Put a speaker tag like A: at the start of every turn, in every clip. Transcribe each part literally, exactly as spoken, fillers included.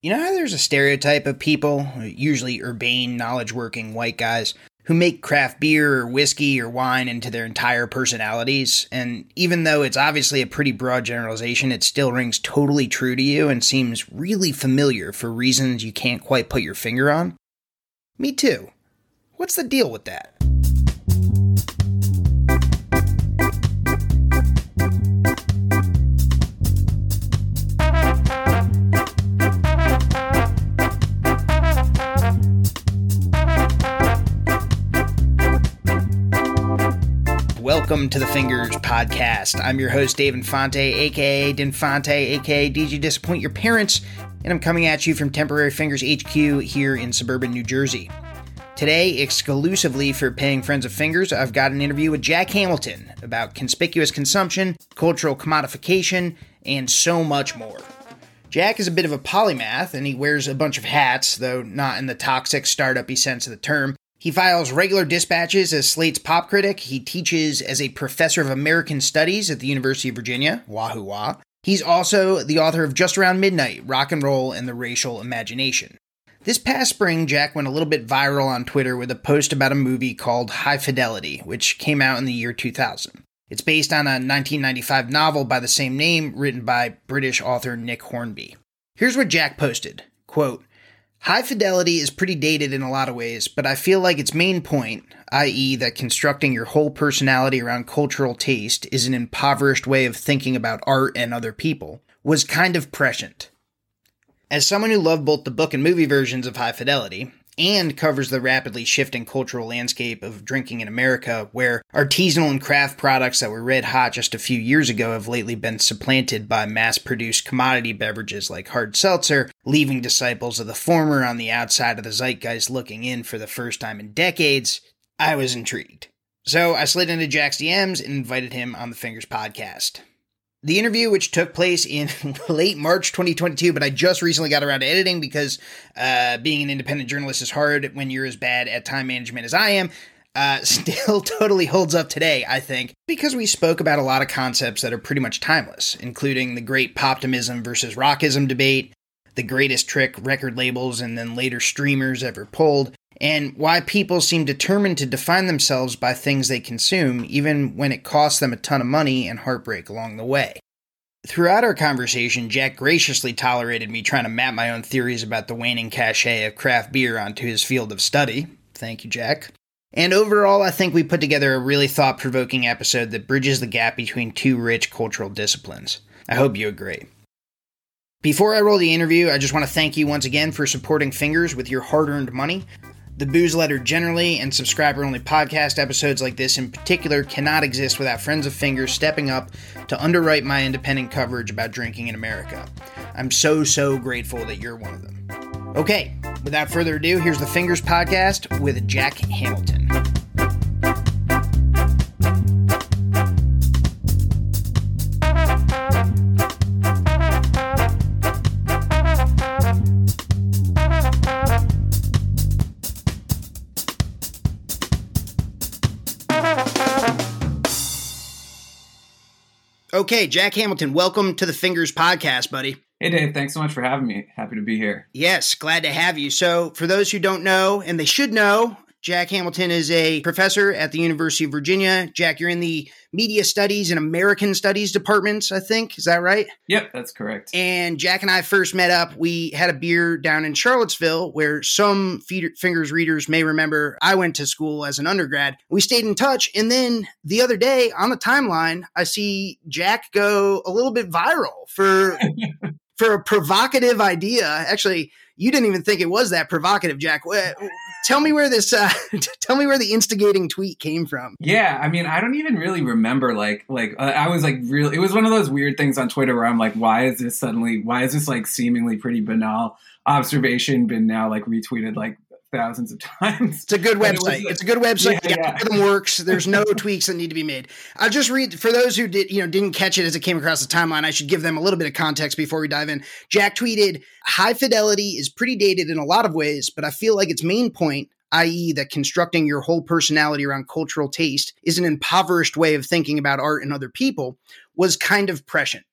A: You know how there's a stereotype of people, usually urbane, knowledge-working white guys, who make craft beer or whiskey or wine into their entire personalities? And even though it's obviously a pretty broad generalization, it still rings totally true to you and seems really familiar for reasons you can't quite put your finger on? Me too. What's the deal with that? Welcome to the Fingers Podcast. I'm your host, Dave Infante, aka Dinfante, aka Did You Disappoint Your Parents? And I'm coming at you from Temporary Fingers H Q here in suburban New Jersey. Today, exclusively for Paying Friends of Fingers, I've got an interview with Jack Hamilton about conspicuous consumption, cultural commodification, and so much more. Jack is a bit of a polymath, and he wears a bunch of hats, though not in the toxic startup-y sense of the term. He files regular dispatches as Slate's pop critic. He teaches as a professor of American Studies at the University of Virginia, wahoo wah. He's also the author of Just Around Midnight, Rock and Roll and the Racial Imagination. This past spring, Jack went a little bit viral on Twitter with a post about a movie called High Fidelity, which came out in the year two thousand. It's based on a nineteen ninety-five novel by the same name, written by British author Nick Hornby. Here's what Jack posted, quote, "High Fidelity is pretty dated in a lot of ways, but I feel like its main point, that is that constructing your whole personality around cultural taste is an impoverished way of thinking about art and other people, was kind of prescient." As someone who loved both the book and movie versions of High Fidelity, and covers the rapidly shifting cultural landscape of drinking in America, where artisanal and craft products that were red hot just a few years ago have lately been supplanted by mass-produced commodity beverages like hard seltzer, leaving disciples of the former on the outside of the zeitgeist looking in for the first time in decades, I was intrigued. So I slid into Jack's D Ms and invited him on the Fingers Podcast. The interview, which took place in late March twenty twenty-two, but I just recently got around to editing because uh, being an independent journalist is hard when you're as bad at time management as I am, uh, still totally holds up today, I think, because we spoke about a lot of concepts that are pretty much timeless, including the great poptimism versus rockism debate, the greatest trick record labels and then later streamers ever pulled, and why people seem determined to define themselves by things they consume, even when it costs them a ton of money and heartbreak along the way. Throughout our conversation, Jack graciously tolerated me trying to map my own theories about the waning cachet of craft beer onto his field of study. Thank you, Jack. And overall, I think we put together a really thought-provoking episode that bridges the gap between two rich cultural disciplines. I hope you agree. Before I roll the interview, I just want to thank you once again for supporting Fingers with your hard-earned money. The Booze Letter generally, and subscriber-only podcast episodes like this in particular, cannot exist without Friends of Fingers stepping up to underwrite my independent coverage about drinking in America. I'm so, so grateful that you're one of them. Okay, without further ado, here's the Fingers Podcast with Jack Hamilton. Okay, Jack Hamilton, welcome to the Fingers Podcast, buddy.
B: Hey, Dave. Thanks so much for having me. Happy to be here.
A: Yes, glad to have you. So, for those who don't know, and they should know, Jack Hamilton is a professor at the University of Virginia. Jack, you're in the Media Studies and American Studies departments, I think. Is that right?
B: Yep, that's correct.
A: And Jack and I first met up. We had a beer down in Charlottesville, where some Fingers readers may remember I went to school as an undergrad. We stayed in touch. And then the other day on the timeline, I see Jack go a little bit viral for... for a provocative idea. Actually, you didn't even think it was that provocative, Jack. Tell me where this, uh, tell me where the instigating tweet came from.
B: Yeah, I mean, I don't even really remember. Like, like uh, I was like, really. It was one of those weird things on Twitter where I'm like, why is this suddenly? Why is this like seemingly pretty banal observation been now like retweeted like thousands of times?
A: It's a good website. It it's a good website.
B: Yeah,
A: the algorithm
B: yeah.
A: works. There's no tweaks that need to be made. I'll just read for those who did, you know, didn't catch it as it came across the timeline. I should give them a little bit of context before we dive in. Jack tweeted, "High Fidelity is pretty dated in a lot of ways, but I feel like its main point, that is that constructing your whole personality around cultural taste is an impoverished way of thinking about art and other people, was kind of prescient."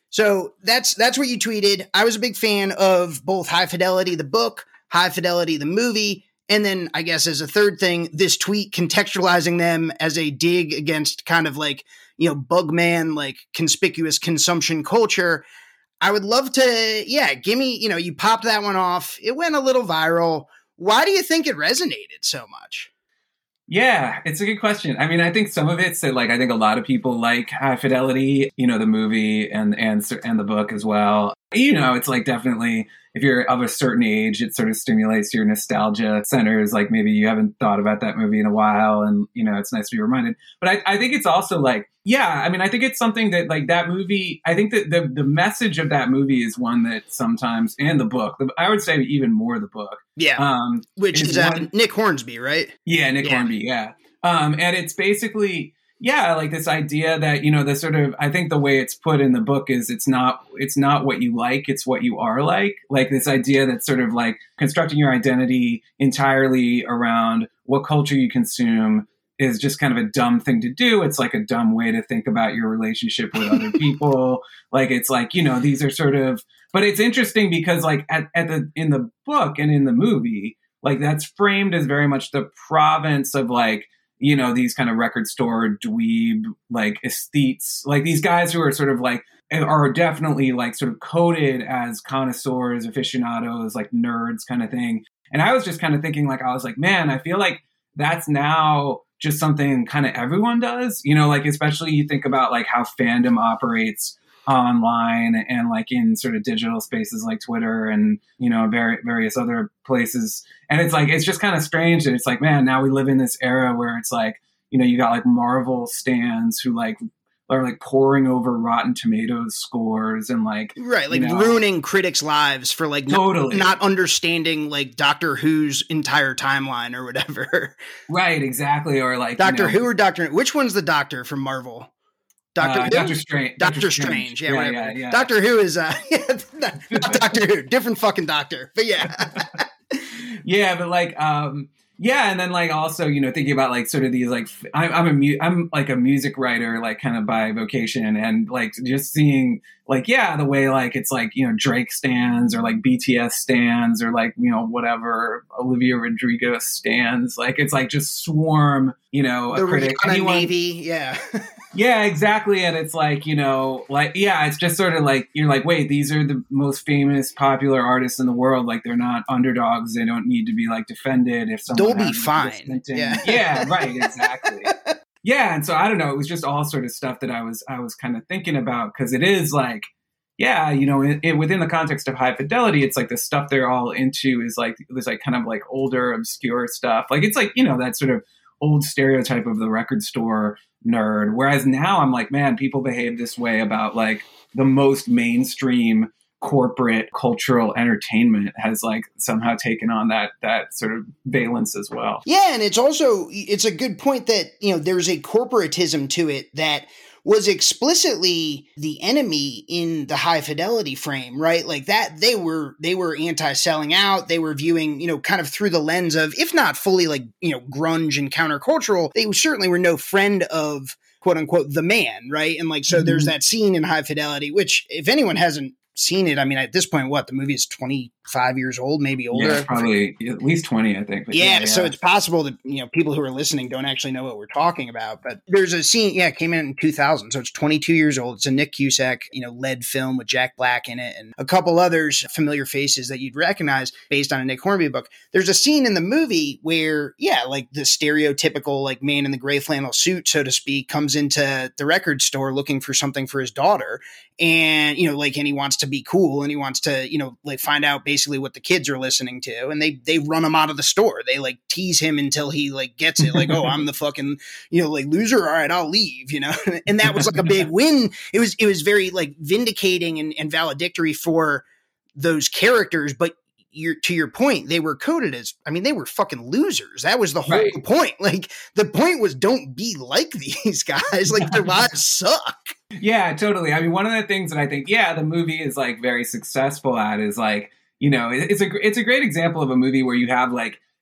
A: So that's that's what you tweeted. I was a big fan of both High Fidelity, the book, High Fidelity, the movie, and then I guess as a third thing, this tweet contextualizing them as a dig against kind of like, you know, Bugman, like conspicuous consumption culture. I would love to, yeah, give me, you know, you popped that one off. It went a little viral. Why do you think it resonated so much?
B: Yeah, it's a good question. I mean, I think some of it's that, like, I think a lot of people like High Fidelity, you know, the movie and and and the book as well. You know, it's like definitely if you're of a certain age, it sort of stimulates your nostalgia centers. Like maybe you haven't thought about that movie in a while, and you know, it's nice to be reminded. But I, I think it's also like, yeah, I mean, I think it's something that like that movie. I think that the the message of that movie is one that sometimes, and the book, I would say even more the book.
A: Yeah, um, which is, is uh, one, Nick Hornsby, right?
B: Yeah, Nick yeah. Hornby. Yeah, um, and it's basically. Yeah, like this idea that, you know, the sort of, I think the way it's put in the book is it's not, it's not what you like, it's what you are like. Like this idea that sort of like constructing your identity entirely around what culture you consume is just kind of a dumb thing to do. It's like a dumb way to think about your relationship with other people. Like, it's like, you know, these are sort of, but it's interesting because like at, at the, in the book and in the movie, like that's framed as very much the province of like, you know, these kind of record store dweeb, like aesthetes, like these guys who are sort of like, are definitely like sort of coded as connoisseurs, aficionados, like nerds kind of thing. And I was just kind of thinking like, I was like, man, I feel like that's now just something kind of everyone does, you know, like, especially you think about like how fandom operates online and like in sort of digital spaces like Twitter and, you know, very, various other places. And it's like, it's just kind of strange that it's like, man, now we live in this era where it's like, you know, you got like Marvel stans who like are like pouring over Rotten Tomatoes scores and like,
A: right. Like
B: you know,
A: ruining critics' lives for like
B: totally.
A: not, not understanding like Doctor Who's entire timeline or whatever.
B: Right. Exactly. Or like
A: Doctor
B: you know,
A: Who or Doctor, which one's the Doctor from Marvel? Doctor
B: uh, Doctor Strange.
A: Doctor, Doctor Strange. Strange. Yeah,
B: yeah, yeah, yeah.
A: Doctor Who is uh, not, not Doctor Who, different fucking doctor. But yeah,
B: yeah, but like, um, yeah, and then like also, you know, thinking about like sort of these like I'm I'm a mu- I'm like a music writer, like kind of by vocation, and like just seeing like yeah the way like it's like, you know, Drake stands or like B T S stands or like, you know, whatever Olivia Rodrigo stands, like it's like just swarm, you know, a
A: the
B: critic,
A: Rihanna
B: anyone,
A: Navy, yeah.
B: Yeah, exactly. And it's like, you know, like, yeah, it's just sort of like, you're like, wait, these are the most famous, popular artists in the world. Like, they're not underdogs. They don't need to be like defended if someone.
A: They'll be fine.
B: Yeah. Yeah, right. Exactly. Yeah. And so I don't know. It was just all sort of stuff that I was, I was kind of thinking about, because it is like, yeah, you know, it, it, within the context of High Fidelity, it's like the stuff they're all into is like, there's like kind of like older, obscure stuff. Like, it's like, you know, that sort of old stereotype of the record store nerd. Whereas now I'm like, man, people behave this way about like the most mainstream corporate cultural entertainment has like somehow taken on that that sort of valence as well.
A: Yeah, and it's also, it's a good point that, you know, there's a corporatism to it that was explicitly the enemy in the High Fidelity frame, right? Like that, they were, they were anti-selling out. They were viewing, you know, kind of through the lens of, if not fully like, you know, grunge and countercultural, they certainly were no friend of quote unquote the man, right? And like, so mm-hmm. there's that scene in High Fidelity, which if anyone hasn't seen it, I mean, at this point, what, the movie is twenty-five years old, maybe older?
B: Yeah, probably at least twenty, I think.
A: But yeah, yeah, yeah, so it's possible that, you know, people who are listening don't actually know what we're talking about. But there's a scene, yeah, it came in in two thousand, so it's twenty-two years old. It's a Nick Cusack, you know, led film with Jack Black in it and a couple others, familiar faces that you'd recognize based on a Nick Hornby book. There's a scene in the movie where, yeah, like the stereotypical like man in the gray flannel suit, so to speak, comes into the record store looking for something for his daughter. And, you know, like, and he wants to be cool and he wants to, you know, like find out basically what the kids are listening to. And they, they run him out of the store. They like tease him until he like gets it. Like, oh, I'm the fucking, you know, like loser. All right, I'll leave, you know? And that was like a big win. It was, it was very like vindicating and, and valedictory for those characters. But you're, to your point, they were coded as, I mean, they were fucking losers. That was the whole right. point. Like the point was, don't be like these guys. Like their lives suck.
B: Yeah, totally. I mean, one of the things that I think, yeah, the movie is like very successful at is like, you know, it's a it's a great example of a movie where you have like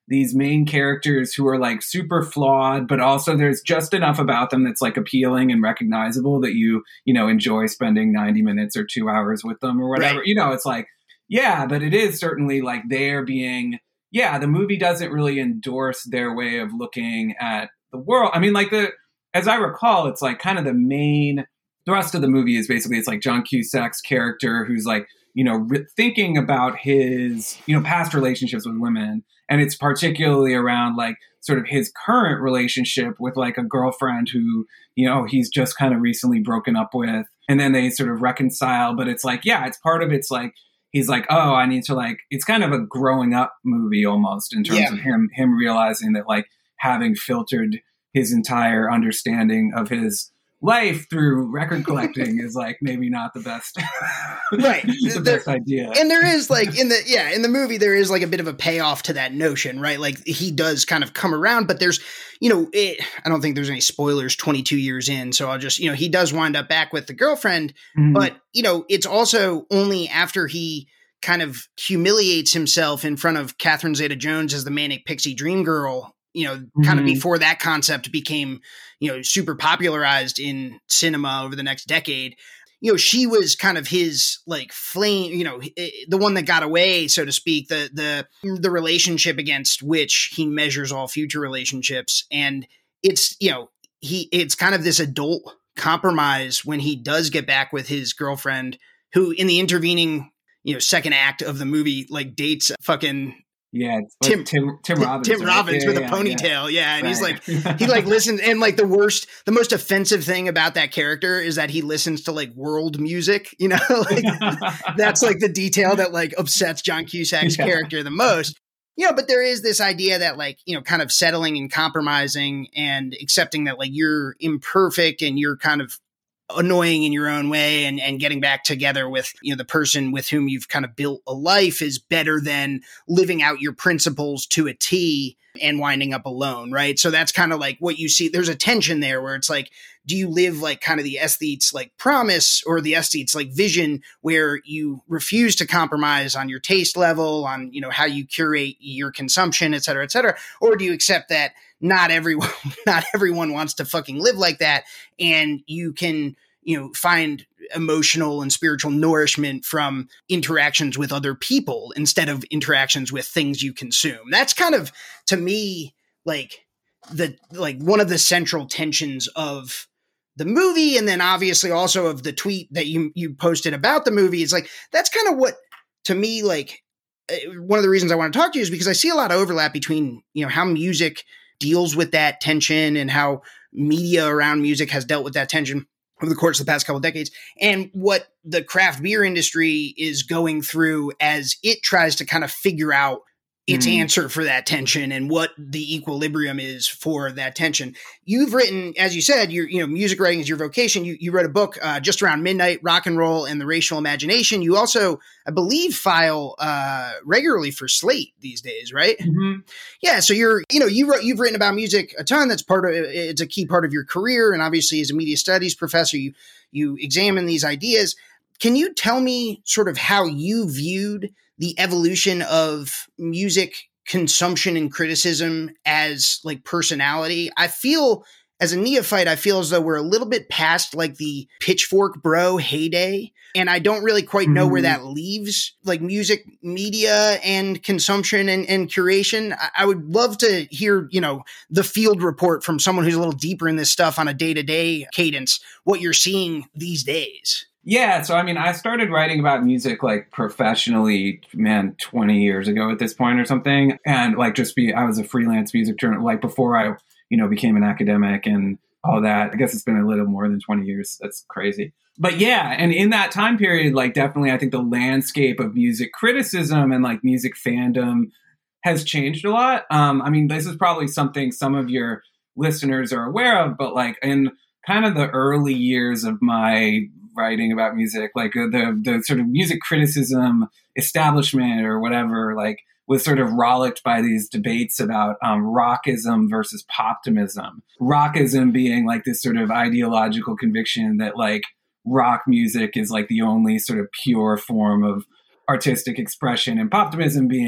B: these main characters who are like super flawed, but also there's just enough about them that's like appealing and recognizable that you, you know, enjoy spending ninety minutes or two hours with them or whatever. Right. You know, it's like, yeah, but it is certainly like they're being, yeah, the movie doesn't really endorse their way of looking at the world. I mean, like the, as I recall, it's like kind of the main thrust of the movie is basically it's like John Cusack's character who's like, you know, re- thinking about his, you know, past relationships with women. And it's particularly around like sort of his current relationship with like a girlfriend who, you know, he's just kind of recently broken up with. And then they sort of reconcile. But it's like, yeah, it's part of it's like, he's like, oh, I need to like, it's kind of a growing up movie almost in terms yeah. of him, him realizing that like having filtered his entire understanding of his life through record collecting is like maybe not the best
A: right
B: the
A: there,
B: best idea.
A: And there is like in the yeah in the movie there is like a bit of a payoff to that notion, right? Like he does kind of come around, but there's, you know, it, I don't think there's any spoilers twenty-two years in, so I'll just, you know, he does wind up back with the girlfriend, mm-hmm. but you know, it's also only after he kind of humiliates himself in front of Catherine Zeta-Jones as the manic pixie dream girl, you know, kind mm-hmm. of before that concept became, you know, super popularized in cinema over the next decade. You know, she was kind of his like flame, you know, the one that got away, so to speak, the, the, the relationship against which he measures all future relationships. And it's, you know, he, it's kind of this adult compromise when he does get back with his girlfriend, who in the intervening, you know, second act of the movie, like dates fucking
B: Yeah,
A: Tim,
B: Tim Tim Robbins,
A: Tim Robbins
B: right?
A: with
B: yeah,
A: a ponytail, yeah, yeah. and
B: right.
A: he's like, he like listens, and like the worst, the most offensive thing about that character is that he listens to like world music, you know, like that's like the detail that like upsets John Cusack's yeah. character the most, you know. But there is this idea that like, you know, kind of settling and compromising and accepting that like you're imperfect and you're kind of annoying in your own way, and, and getting back together with, you know, the person with whom you've kind of built a life is better than living out your principles to a T and winding up alone. Right. So that's kind of like what you see. There's a tension there where it's like, do you live like kind of the aesthete's like promise or the aesthete's like vision where you refuse to compromise on your taste level, on, you know, how you curate your consumption, et cetera, et cetera? Or do you accept that not everyone, not everyone wants to fucking live like that, and you can, you know, find emotional and spiritual nourishment from interactions with other people instead of interactions with things you consume? That's kind of, to me, like the, like one of the central tensions of the movie. And then obviously also of the tweet that you, you posted about the movie. Is like, that's kind of what, to me, like one of the reasons I want to talk to you is because I see a lot of overlap between, you know, how music deals with that tension and how media around music has dealt with that tension over the course of the past couple of decades, and what the craft beer industry is going through as it tries to kind of figure out its mm. answer for that tension and what the equilibrium is for that tension. You've written, as you said, your, you know, music writing is your vocation. You, you wrote a book, uh, Just Around Midnight, Rock and Roll and the Racial Imagination. You also, I believe, file uh, regularly for Slate these days, right?
B: Mm-hmm.
A: Yeah. So you're, you know, you wrote, you've written about music a ton. That's part of, it's a key part of your career. And obviously as a media studies professor, you, you examine these ideas. Can you tell me sort of how you viewed the evolution of music consumption and criticism as like personality? I feel as a neophyte, I feel as though we're a little bit past like the Pitchfork bro heyday. And I don't really quite know mm. where that leaves like music media and consumption and, and curation. I, I would love to hear, you know, the field report from someone who's a little deeper in this stuff on a day-to-day cadence, what you're seeing these days.
B: Yeah, so I mean, I started writing about music like professionally, man, twenty years ago at this point or something. And like just be, I was a freelance music journalist, like before I, you know, became an academic and all that. I guess it's been a little more than twenty years. That's crazy. But yeah, and in that time period, like definitely I think the landscape of music criticism and like music fandom has changed a lot. Um, I mean, this is probably something some of your listeners are aware of, but like in kind of the early years of my writing about music, like uh, the the sort of music criticism establishment or whatever, like was sort of rollicked by these debates about um, rockism versus poptimism. Rockism being like this sort of ideological conviction that like rock music is like the only sort of pure form of artistic expression, and poptimism being,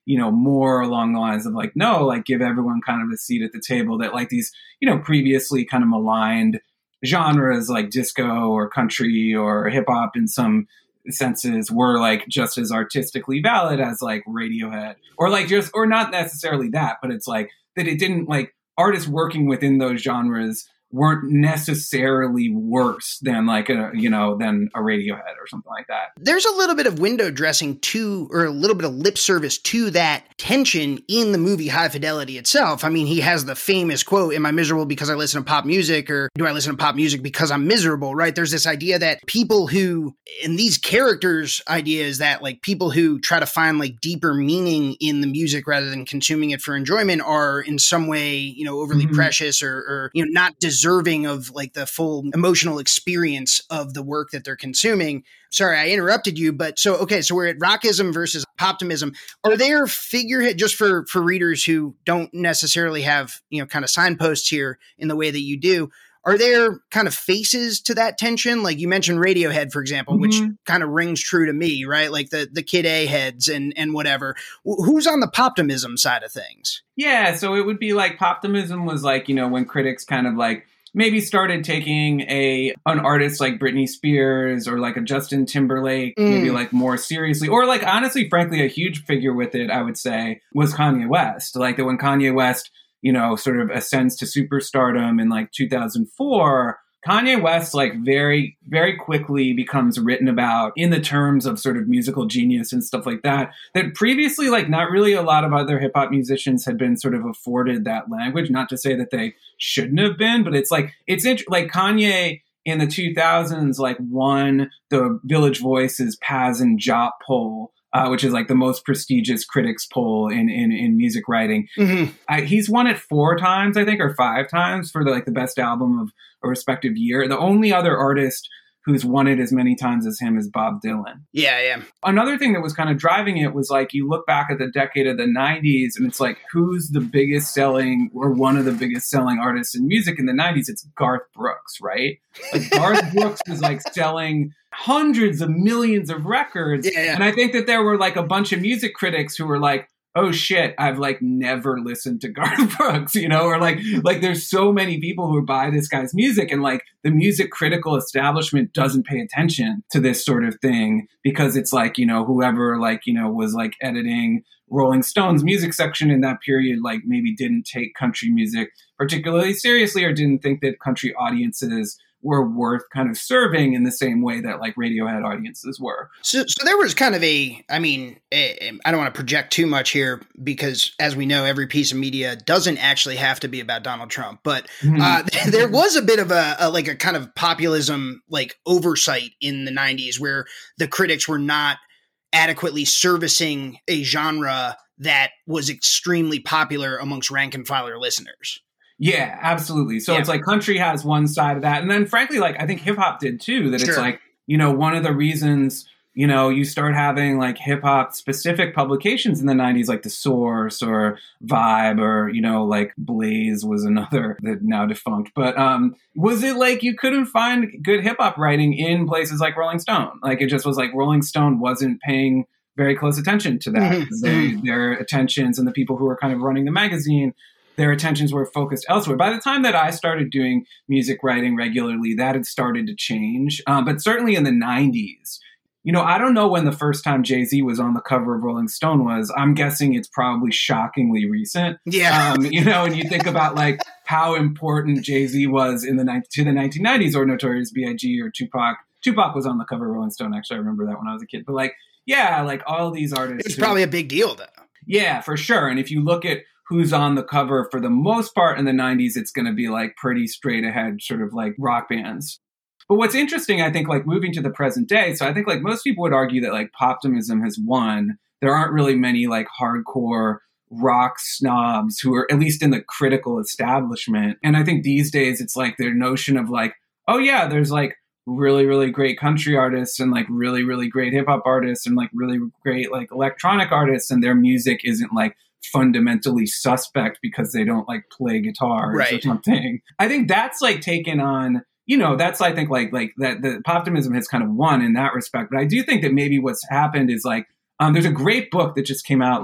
B: you know, more along the lines of like, no, like give everyone kind of a seat at the table, that like these, you know, previously kind of maligned genres like disco or country or hip hop in some senses were like just as artistically valid as like Radiohead, or like just, or not necessarily that, but it's like that it didn't, like artists working within those genres weren't necessarily worse than like a, you know, than a Radiohead or something like that.
A: There's a little bit of window dressing to, or a little bit of lip service to that tension in the movie High Fidelity itself. I mean, he has the famous quote, am I miserable because I listen to pop music, or do I listen to pop music because I'm miserable, right? There's this idea that people who, and these characters' idea is that like people who try to find like deeper meaning in the music rather than consuming it for enjoyment are in some way, you know, overly mm-hmm. precious or, or, you know, not deserving deserving of like the full emotional experience of the work that they're consuming. Sorry, I interrupted you, but so, okay, so we're at rockism versus poptimism. Are there figurehead, just for, for readers who don't necessarily have, you know, kind of signposts here in the way that you do, are there kind of faces to that tension? Like you mentioned Radiohead, for example, mm-hmm. which kind of rings true to me, right? Like the, the Kid A heads and, and whatever. Who's on the poptimism side of things?
B: Yeah, so it would be like poptimism was like, you know, when critics kind of like maybe started taking a an artist like Britney Spears or like a Justin Timberlake mm. maybe like more seriously, or like honestly, frankly, a huge figure with it, I would say, was Kanye West. Like that when Kanye West, you know, sort of ascends to superstardom in like two thousand four, Kanye West like very, very quickly becomes written about in the terms of sort of musical genius and stuff like that, that previously like not really a lot of other hip hop musicians had been sort of afforded that language. Not to say that they shouldn't have been, but it's like, it's int- like Kanye in the two thousands like won the Village Voice's Paz and Jop poll, Uh, which is like the most prestigious critics poll in in, in music writing. Mm-hmm. I, he's won it four times, I think, or five times for the, like the best album of a respective year. The only other artist who's won it as many times as him is Bob Dylan.
A: Yeah, yeah.
B: Another thing that was kind of driving it was like you look back at the decade of the nineties and it's like, who's the biggest selling or one of the biggest selling artists in music in the nineties? It's Garth Brooks, right? Like Garth Brooks was like selling hundreds of millions of records.
A: Yeah, yeah.
B: And I think that there were like a bunch of music critics who were like, oh shit, I've like never listened to Garth Brooks, you know, or like, like there's so many people who buy this guy's music and like the music critical establishment doesn't pay attention to this sort of thing because it's like, you know, whoever like, you know, was like editing Rolling Stone's music section in that period, like maybe didn't take country music particularly seriously or didn't think that country audiences were worth kind of serving in the same way that like Radiohead audiences were. So,
A: so there was kind of a, I mean, a, I don't want to project too much here because as we know, every piece of media doesn't actually have to be about Donald Trump, but mm-hmm. uh, there was a bit of a, a, like a kind of populism, like oversight in the nineties where the critics were not adequately servicing a genre that was extremely popular amongst rank and filer listeners.
B: Yeah, absolutely. So yeah. It's like country has one side of that. And then frankly, like I think hip hop did too, that sure. It's like, you know, one of the reasons, you know, you start having like hip hop specific publications in the nineties, like The Source or Vibe or, you know, like Blaze was another that now defunct. But um, was it like you couldn't find good hip hop writing in places like Rolling Stone? Like it just was like Rolling Stone wasn't paying very close attention to that. Mm-hmm. They, their attentions and the people who were kind of running the magazine, their attentions were focused elsewhere. By the time that I started doing music writing regularly, that had started to change. Um, but certainly in the nineties, you know, I don't know when the first time Jay-Z was on the cover of Rolling Stone was. I'm guessing it's probably shockingly recent.
A: Yeah.
B: Um, you know, and you think about like how important Jay-Z was in the to the nineteen nineties or Notorious B I G or Tupac. Tupac was on the cover of Rolling Stone. Actually, I remember that when I was a kid. But like, yeah, like all these artists.
A: It's probably a big deal though.
B: Yeah, for sure. And if you look at who's on the cover for the most part in the nineties, it's going to be like pretty straight ahead sort of like rock bands. But what's interesting, I think, like moving to the present day, so I think like most people would argue that like poptimism has won. There aren't really many like hardcore rock snobs who are at least in the critical establishment. And I think these days it's like their notion of like, oh yeah, there's like really, really great country artists and like really, really great hip hop artists and like really great like electronic artists, and their music isn't like fundamentally suspect because they don't like play guitars right. or something. I think that's like taken on, you know, that's I think like like that the poptimism has kind of won in that respect. But I do think that maybe what's happened is like um, there's a great book that just came out like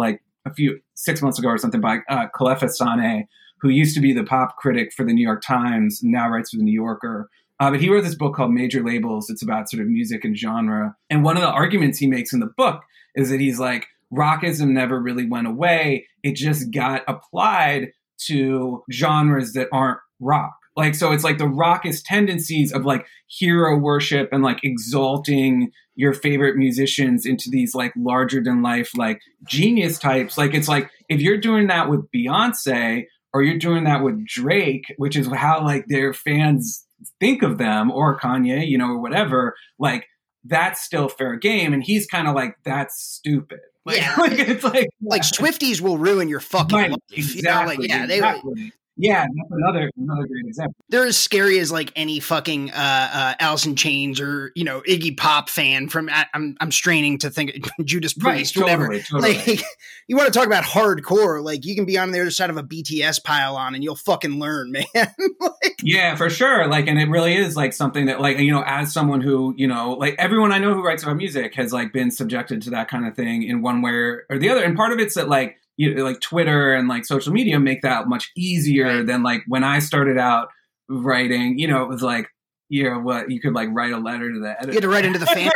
B: a few six months ago or something by uh, Kalefa Sane, who used to be the pop critic for the New York Times, and now writes for the New Yorker. Uh, but he wrote this book called Major Labels. It's about sort of music and genre. And one of the arguments he makes in the book is that he's like, rockism never really went away. It just got applied to genres that aren't rock. Like, so it's like the rockist tendencies of like hero worship and like exalting your favorite musicians into these like larger than life, like genius types. Like, it's like, if you're doing that with Beyonce or you're doing that with Drake, which is how like their fans think of them, or Kanye, you know, or whatever, like that's still fair game. And he's kind of like, that's stupid. Like,
A: yeah.
B: like it's like,
A: like Swifties will ruin your fucking
B: right,
A: life.
B: Exactly.
A: You know, like, yeah,
B: exactly.
A: they
B: Yeah, that's another another great example.
A: They're as scary as like any fucking uh, uh, Alice in Chains or, you know, Iggy Pop fan from. I, I'm I'm straining to think Judas Priest,
B: right,
A: whatever.
B: Totally, totally.
A: Like, you want to talk about hardcore? Like, you can be on the other side of a B T S pylon and you'll fucking learn, man. Like,
B: yeah, for sure. Like, and it really is like something that, like, you know, as someone who, you know, like everyone I know who writes about music has like been subjected to that kind of thing in one way or the other. And part of it's that like. You know, like Twitter and like social media make that much easier than like when I started out writing, you know, it was like, you know, what you could like write a letter to the editor.
A: You had to write into the fan.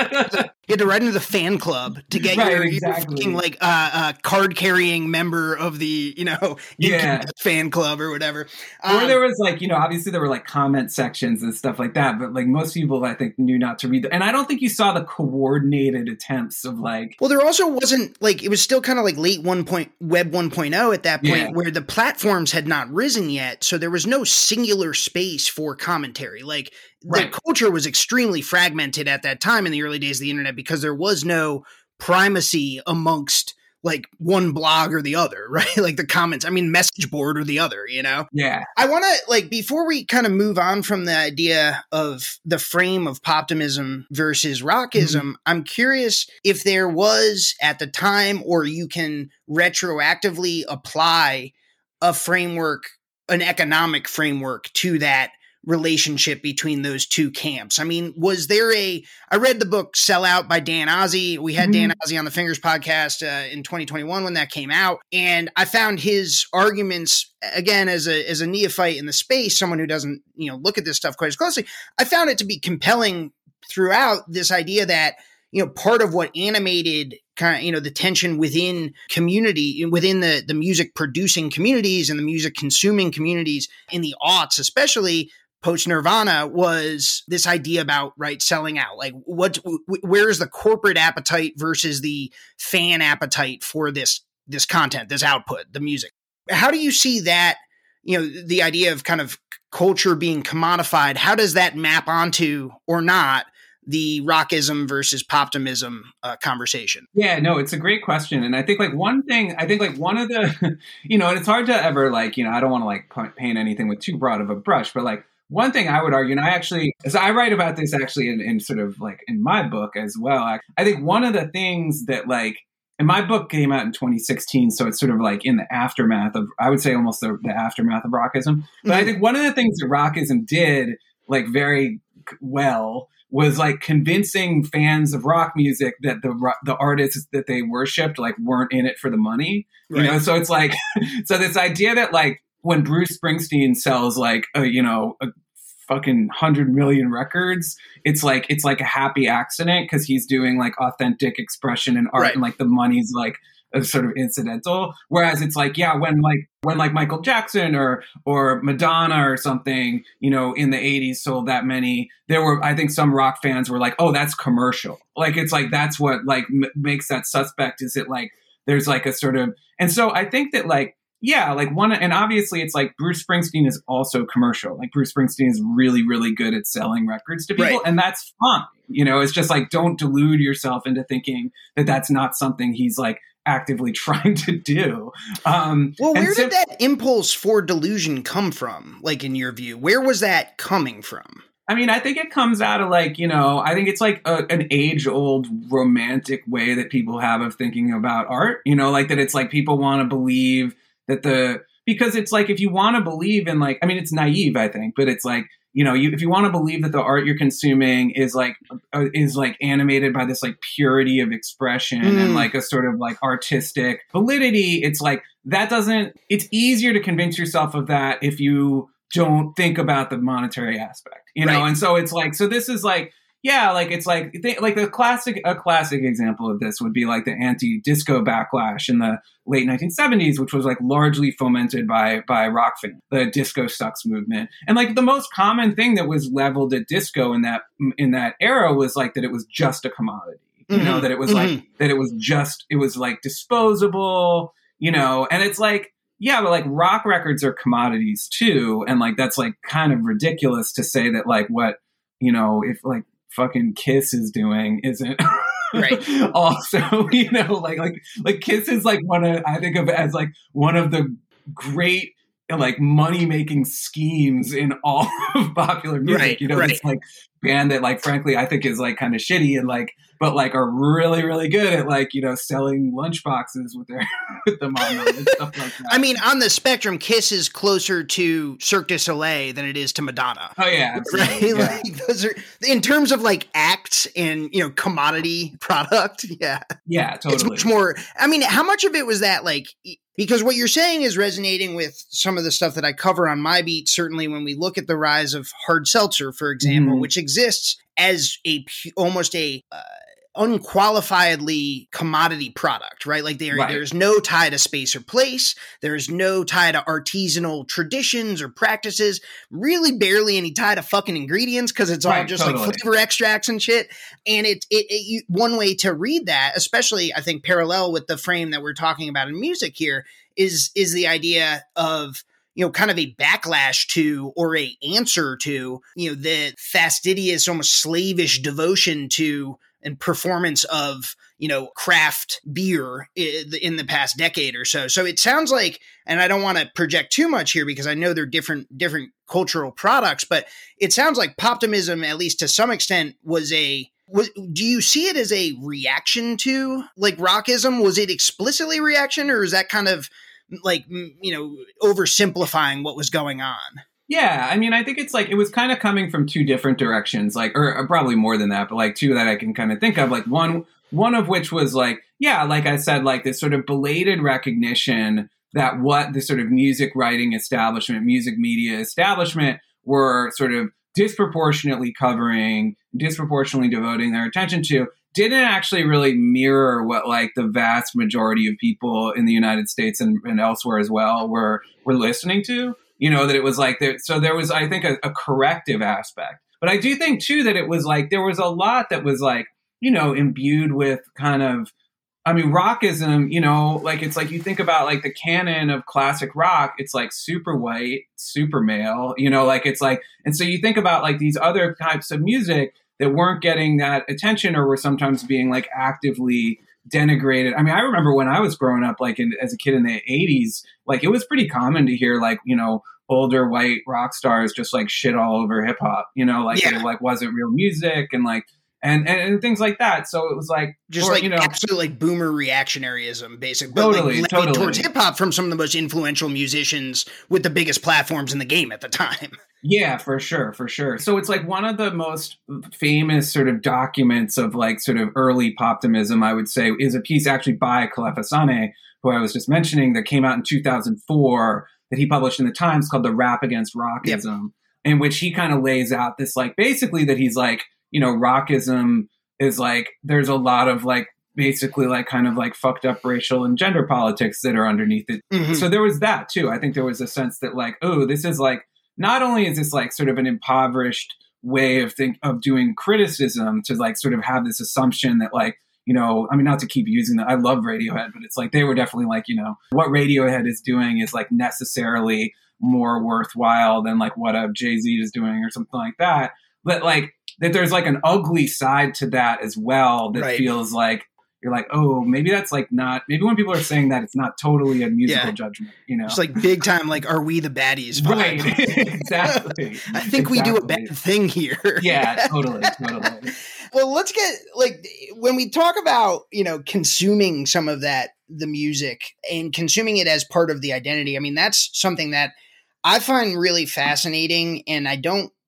A: You had to write into the fan club to get
B: right,
A: your,
B: exactly.
A: your fucking like uh, uh, card carrying member of the, you know,
B: yeah.
A: fan club or whatever.
B: Um, or there was like, you know, obviously there were like comment sections and stuff like that, but like most people I think knew not to read them. And I don't think you saw the coordinated attempts of like.
A: Well, there also wasn't like, it was still kind of like late one point web one point oh at that point,
B: yeah.
A: where the platforms had not risen yet. So there was no singular space for commentary. Like,
B: right.
A: the culture was extremely fragmented at that time in the early days of the internet because there was no primacy amongst like one blog or the other, right? Like the comments, I mean, message board or the other, you know?
B: Yeah.
A: I want to like, before we kind of move on from the idea of the frame of poptimism versus rockism, mm-hmm. I'm curious if there was at the time, or you can retroactively apply a framework, an economic framework to that relationship between those two camps. I mean, was there a, I read the book Sell Out by Dan Ozzi. We had mm-hmm. Dan Ozzi on the Fingers podcast uh, in twenty twenty-one when that came out. And I found his arguments, again, as a, as a neophyte in the space, someone who doesn't, you know, look at this stuff quite as closely, I found it to be compelling throughout, this idea that, you know, part of what animated kind of, you know, the tension within community, within the, the music producing communities and the music consuming communities in the aughts, especially post Nirvana, was this idea about, right, selling out. Like, what, where is the corporate appetite versus the fan appetite for this, this content, this output, the music? How do you see that, you know, the idea of kind of culture being commodified? How does that map onto, or not, the rockism versus poptimism uh, conversation?
B: Yeah, no, it's a great question. And I think like one thing, I think like one of the, you know, and it's hard to ever like, you know, I don't want to like paint anything with too broad of a brush, but like one thing I would argue, and I actually, so I write about this actually in, in sort of like in my book as well. I, I think one of the things that like, and my book came out in twenty sixteen, so it's sort of like in the aftermath of, I would say almost the, the aftermath of rockism. But mm-hmm. I think one of the things that rockism did like very well was like convincing fans of rock music that the the artists that they worshipped like weren't in it for the money, you right. know. So it's like, so this idea that like when Bruce Springsteen sells like a, you know a fucking hundred million records, it's like it's like a happy accident because he's doing like authentic expression and art, right. and like the money's like a sort of incidental. Whereas it's like, yeah, when like when like Michael Jackson or or Madonna or something, you know, in the eighties sold that many, there were, I think some rock fans were like, oh, that's commercial. Like, it's like, that's what like m- makes that suspect, is it like, there's like a sort of, and so I think that like, yeah, like one, and obviously it's like Bruce Springsteen is also commercial. Like Bruce Springsteen is really, really good at selling records to people, right. and that's fine. You know, it's just like, don't delude yourself into thinking that that's not something he's like actively trying to do. Um,
A: well, where
B: so,
A: did that impulse for delusion come from? Like, in your view, where was that coming from?
B: I mean, I think it comes out of like, you know, I think it's like a, an age old romantic way that people have of thinking about art, you know, like that it's like people want to believe that the, because it's like, if you want to believe in like, I mean, it's naive, I think, but it's like, you know, you, if you want to believe that the art you're consuming is like uh, is like animated by this like purity of expression mm. and like a sort of like artistic validity, it's like that doesn't. It's easier to convince yourself of that if you don't think about the monetary aspect, you know. Right. And so it's like, so this is like, yeah, like it's like like the classic a classic example of this would be like the anti-disco backlash in the late nineteen seventies, which was like largely fomented by by rock fans, the disco sucks movement. And like the most common thing that was leveled at disco in that in that era was like that it was just a commodity, you mm-hmm. know, that it was mm-hmm. like that it was just it was like disposable, you know, and it's like, yeah, but like rock records are commodities too, and like that's like kind of ridiculous to say that like what, you know, if like fucking Kiss is doing isn't right. Also, you know, like like like Kiss is like one of I think of it as like one of the great like money making schemes in all of popular music. Right, you know, right. It's like band that like frankly I think is like kind of shitty and like but like are really really good at like, you know, selling lunchboxes with their with them on them and stuff like that.
A: I mean, on the spectrum, Kiss is closer to Cirque du Soleil than it is to Madonna.
B: Oh yeah,
A: right.
B: Yeah.
A: Like those are in terms of like acts and, you know, commodity product. Yeah,
B: yeah, totally.
A: It's much more. I mean, how much of it was that like? Because what you're saying is resonating with some of the stuff that I cover on my beat, certainly when we look at the rise of hard seltzer, for example, mm-hmm. which exists as a almost a uh, unqualifiedly commodity product, right? Like there, right. there's no tie to space or place. There's no tie to artisanal traditions or practices, really barely any tie to fucking ingredients because it's right, all just totally. like flavor extracts and shit. And it, it, it you, one way to read that, especially I think parallel with the frame that we're talking about in music here is, is the idea of, you know, kind of a backlash to or a answer to, you know, the fastidious, almost slavish devotion to and performance of, you know, craft beer in the past decade or so. So it sounds like, and I don't want to project too much here because I know they're different, different cultural products, but it sounds like Poptimism, at least to some extent, was a, was, do you see it as a reaction to like rockism? Was it explicitly reaction or is that kind of like, you know, oversimplifying what was going on?
B: Yeah, I mean, I think it's like, it was kind of coming from two different directions, like, or, or probably more than that, but like two that I can kind of think of, like one, one of which was like, yeah, like I said, like this sort of belated recognition that what the sort of music writing establishment, music media establishment were sort of disproportionately covering, disproportionately devoting their attention to, didn't actually really mirror what like the vast majority of people in the United States and, and elsewhere as well were, were listening to. You know, that it was like, there, so there was, I think, a, a corrective aspect. But I do think, too, that it was like, there was a lot that was like, you know, imbued with kind of, I mean, rockism, you know, like, it's like you think about like the canon of classic rock, it's like super white, super male, you know, like it's like, and so you think about like these other types of music that weren't getting that attention or were sometimes being like actively denigrated. I mean, I remember when I was growing up, like in, as a kid in the eighties, like it was pretty common to hear like, you know, older white rock stars just like shit all over hip hop, you know, like yeah. it like wasn't real music and like, and, and, and things like that. So it was like,
A: just
B: or,
A: like
B: you know,
A: absolute like boomer reactionaryism, basically.
B: Totally,
A: like,
B: totally.
A: Towards hip hop from some of the most influential musicians with the biggest platforms in the game at the time.
B: Yeah, for sure, for sure. So it's like one of the most famous sort of documents of like sort of early poptimism, I would say, is a piece actually by Kelefa Sanneh, who I was just mentioning, that came out in two thousand four that he published in the Times called The Rap Against Rockism, yep. in which he kind of lays out this like basically that he's like, you know, rockism is like, there's a lot of like basically like kind of like fucked up racial and gender politics that are underneath it. Mm-hmm. So there was that too. I think there was a sense that like, oh, this is like, not only is this like sort of an impoverished way of think of doing criticism to like sort of have this assumption that like, you know, I mean, not to keep using that. I love Radiohead, but it's like, they were definitely like, you know, what Radiohead is doing is like necessarily more worthwhile than like what a Jay-Z is doing or something like that. But like that there's like an ugly side to that as well that right. feels like, you're like, oh, maybe that's like not, maybe when people are saying that, it's not totally a musical yeah. judgment, you know?
A: It's like big time, like, are we the baddies vibe?
B: Right, exactly.
A: I think exactly. we do a bad thing here.
B: Yeah, totally, totally.
A: Well, let's get, like, when we talk about, you know, consuming some of that, the music, and consuming it as part of the identity, I mean, that's something that I find really fascinating, and I don't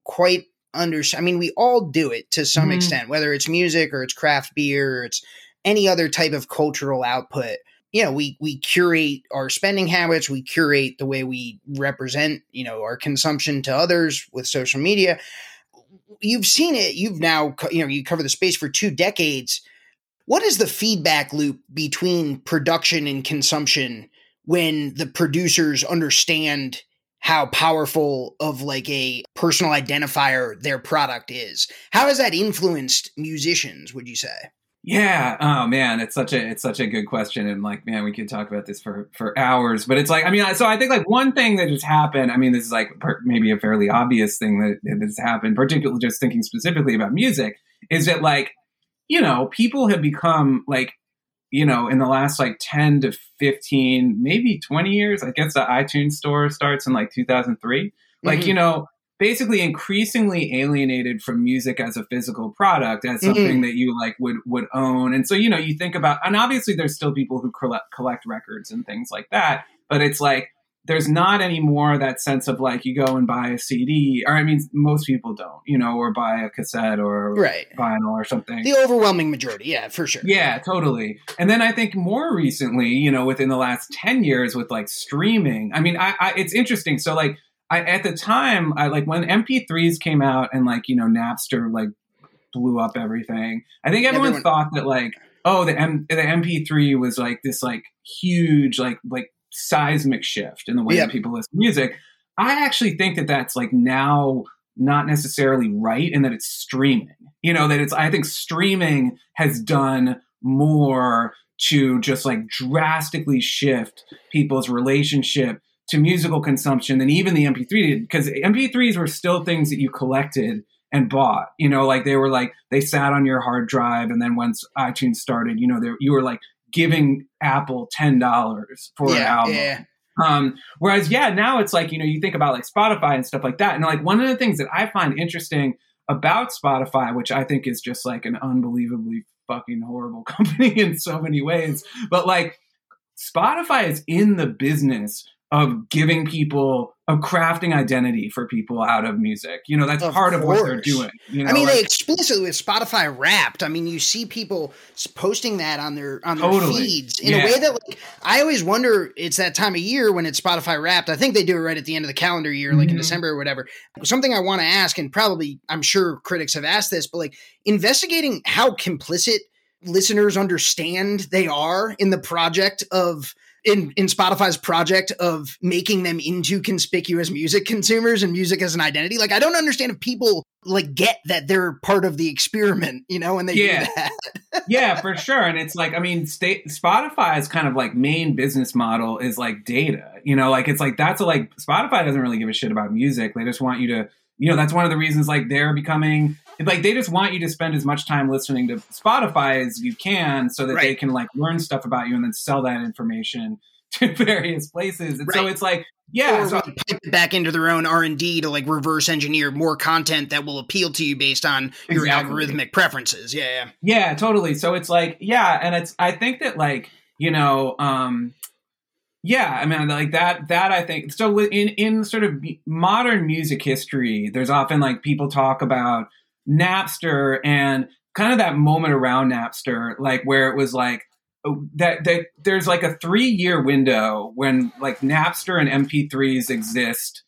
A: quite understand. I mean, we all do it to some
B: Mhm.
A: extent, whether it's music or it's craft beer or it's any other type of cultural output. You know, we we curate our spending habits, we curate the way we represent, you know, our consumption to others with social media. You've seen it. You've now, co- you know, you cover the space for two decades. What is the feedback loop between production and consumption when the producers understand how powerful of like a personal identifier their product is? How has that influenced musicians, would you say?
B: Yeah. Oh man, it's such a it's such a good question, and like, man, we could talk about this for for hours. But it's like, I mean, so I think like one thing that just happened. I mean, this is like per, maybe a fairly obvious thing that that has happened, particularly just thinking specifically about music, is that like, you know, people have become like, you know, in the last like ten to fifteen, maybe twenty years. I guess the iTunes store starts in like two thousand three. Like,
A: Mhm.
B: you know, basically increasingly alienated from music as a physical product, as something
A: Mhm.
B: that you like would would own. And so, you know, you think about, and obviously there's still people who collect, collect records and things like that, but it's like there's not anymore that sense of like you go and buy a C D, or I mean, most people don't, you know, or buy a cassette or
A: Right.
B: vinyl or something.
A: The overwhelming majority. Yeah, for sure.
B: Yeah, totally. And then I think more recently, you know, within the last ten years with like streaming, I mean, I, I it's interesting. So like, I, at the time, I like when M P threes came out and like, you know, Napster like blew up everything. I think everyone,
A: Everyone-
B: thought that like, oh, the M the M P three was like this like huge like like seismic shift in the way
A: Yep.
B: that people listen to music. I actually think that that's like now not necessarily right, and that it's streaming. You know, that it's I think streaming has done more to just like drastically shift people's relationship to musical consumption than even the M P three did, because M P threes were still things that you collected and bought, you know, like they were like, they sat on your hard drive. And then once iTunes started, you know, they, you were like giving Apple ten dollars for an
A: Yeah,
B: album.
A: yeah.
B: Um, whereas, yeah, now it's like, you know, you think about like Spotify and stuff like that. And like one of the things that I find interesting about Spotify, which I think is just like an unbelievably fucking horrible company in so many ways, but like Spotify is in the business of giving people, of crafting identity for people out of music. You know, that's
A: Of
B: part of what they're
A: course.
B: doing. You know,
A: I mean,
B: like,
A: they explicitly with Spotify Wrapped. I mean, you see people s- posting that on their on their
B: Totally.
A: feeds in
B: Yeah.
A: a way that like I always wonder. It's that time of year when it's Spotify Wrapped. I think they do it right at the end of the calendar year, like in
B: Mhm.
A: December or whatever. Something I want to ask, and probably I'm sure critics have asked this, but like investigating how complicit listeners understand they are in the project of. In, in Spotify's project of making them into conspicuous music consumers and music as an identity. Like, I don't understand if people like get that they're part of the experiment, you know, when they
B: Yeah.
A: do that.
B: yeah, for sure. And it's like, I mean, state, Spotify's kind of like main business model is like data, you know, like it's like, that's a, like Spotify doesn't really give a shit about music. They just want you to, you know, that's one of the reasons like they're becoming like, they just want you to spend as much time listening to Spotify as you can so that
A: Right.
B: they can like learn stuff about you and then sell that information to various places. And so
A: Right.
B: it's like, yeah,
A: Or
B: so,
A: like pipe it back into their own R and D to like reverse engineer more content that will appeal to you based on your
B: Exactly.
A: algorithmic preferences. Yeah, yeah.
B: yeah, totally. So it's like, yeah. And it's, I think that like, you know, um, yeah, I mean, like that, that I think, so in, in sort of modern music history, there's often like people talk about Napster and kind of that moment around Napster, like where it was like, that, that there's like a three year window when like Napster and M P threes exist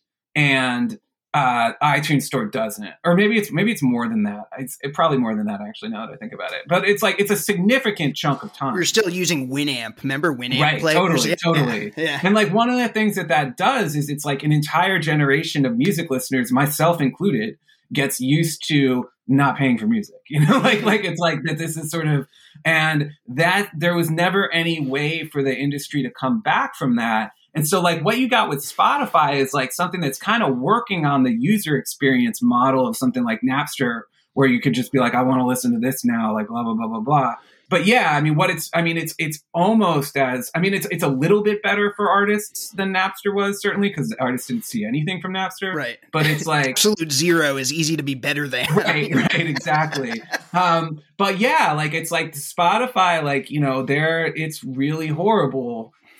B: and uh, iTunes Store doesn't, or maybe it's maybe it's more than that. It's it, probably more than that actually. Now that I think about it, but it's like it's a significant chunk of time.
A: You're still using Winamp. Remember Winamp?
B: Right,
A: players?
B: totally,
A: Yeah.
B: totally.
A: Yeah.
B: And like one of the things that that does is it's like an entire generation of music listeners, myself included, gets used to not paying for music. You know, like like it's like that. This is sort of, and that there was never any way for the industry to come back from that. And so like what you got with Spotify is like something that's kind of working on the user experience model of something like Napster, where you could just be like, I want to listen to this now, like blah, blah, blah, blah, blah. But yeah, I mean, what it's, I mean, it's, it's almost as, I mean, it's, it's a little bit better for artists than Napster was, certainly, because artists didn't see anything from Napster.
A: Right.
B: But it's like,
A: Absolute zero is easy to be better than.
B: right, right, exactly. Um, but yeah, like it's like Spotify, like, you know, there, it's really horrible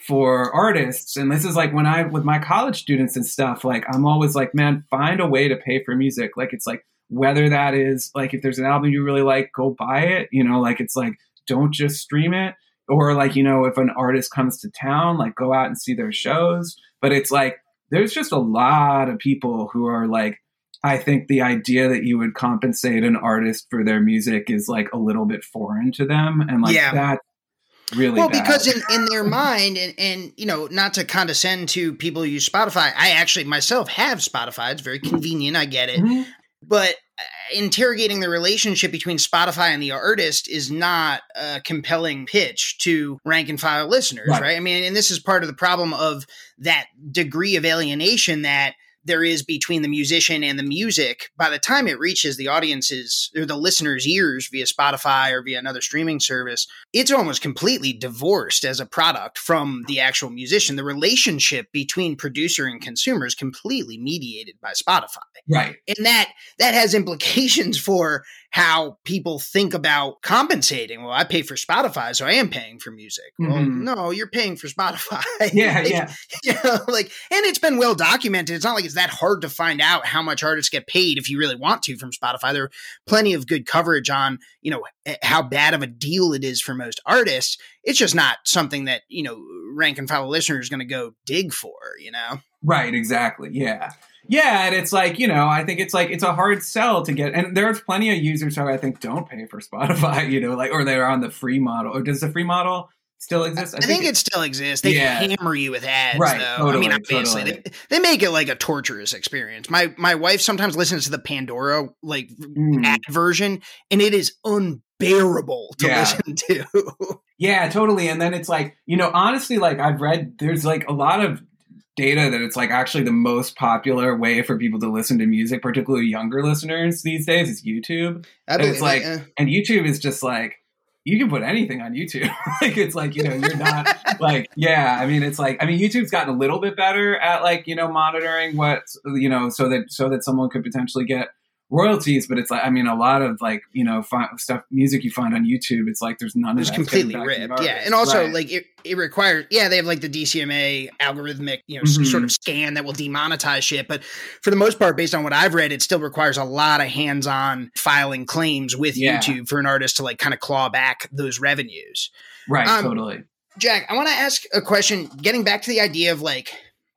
B: for artists. And this is like when I, with my college students and stuff, like I'm always like, man, find a way to pay for music. Like, it's like, whether that is like, if there's an album you really like, go buy it, you know, like, it's like, don't just stream it. Or like, you know, if an artist comes to town, like go out and see their shows. But it's like, there's just a lot of people who are like, I think the idea that you would compensate an artist for their music is like a little bit foreign to them. And like
A: yeah.
B: that really
A: well
B: bad.
A: Because in, in their mind, and, and you know, not to condescend to people who use Spotify, I actually myself have Spotify. It's very convenient. I get it. Mm-hmm. But interrogating the relationship between Spotify and the artist is not a compelling pitch to rank and file listeners, right. right? I mean, and this is part of the problem of that degree of alienation that there is between the musician and the music. By the time it reaches the audience's or the listener's ears via Spotify or via another streaming service, it's almost completely divorced as a product from the actual musician. The relationship between producer and consumer is completely mediated by Spotify.
B: Right.
A: And that that has implications for how people think about compensating. Well, I pay for Spotify, so I am paying for music. Mm-hmm. Well, no, you're paying for Spotify.
B: Yeah,
A: like,
B: yeah.
A: You know, like, and it's been well documented. It's not like it's that hard to find out how much artists get paid if you really want to from Spotify. There are plenty of good coverage on, you know, how bad of a deal it is for most artists. It's just not something that, you know, rank and file listener is going to go dig for, you know?
B: Right, exactly. Yeah. Yeah, and it's like, you know, I think it's like, it's a hard sell to get, and there's plenty of users who I think don't pay for Spotify, you know, like, or they're on the free model. Or does the free model still exist?
A: I, I think, think it, it still exists. They yeah. hammer you with ads,
B: right,
A: though.
B: Totally,
A: I mean, obviously,
B: totally.
A: they, they make it like a torturous experience. My my wife sometimes listens to the Pandora, like, mm. ad version, and it is unbearable to
B: yeah.
A: listen to.
B: Yeah, totally. And then it's like, you know, honestly, like, I've read, there's like a lot of data that it's like actually the most popular way for people to listen to music, particularly younger listeners these days, is YouTube. And it's like, it, yeah. and YouTube is just like, you can put anything on YouTube. Like, it's like, you know, you're not like, yeah, I mean, it's like, I mean, YouTube's gotten a little bit better at like, you know, monitoring what, you know, so that, so that someone could potentially get royalties, but it's like, I mean, a lot of like, you know, fi- stuff, music you find on YouTube, it's like there's none of
A: it's
B: that.
A: It's completely ripped. Yeah. And also
B: right.
A: like it, it requires, yeah, they have like the D C M A algorithmic, you know, mm-hmm. sort of scan that will demonetize shit. But for the most part, based on what I've read, it still requires a lot of hands-on filing claims with yeah. YouTube for an artist to like kind of claw back those revenues.
B: Right.
A: Um,
B: totally.
A: Jack, I want to ask a question, getting back to the idea of like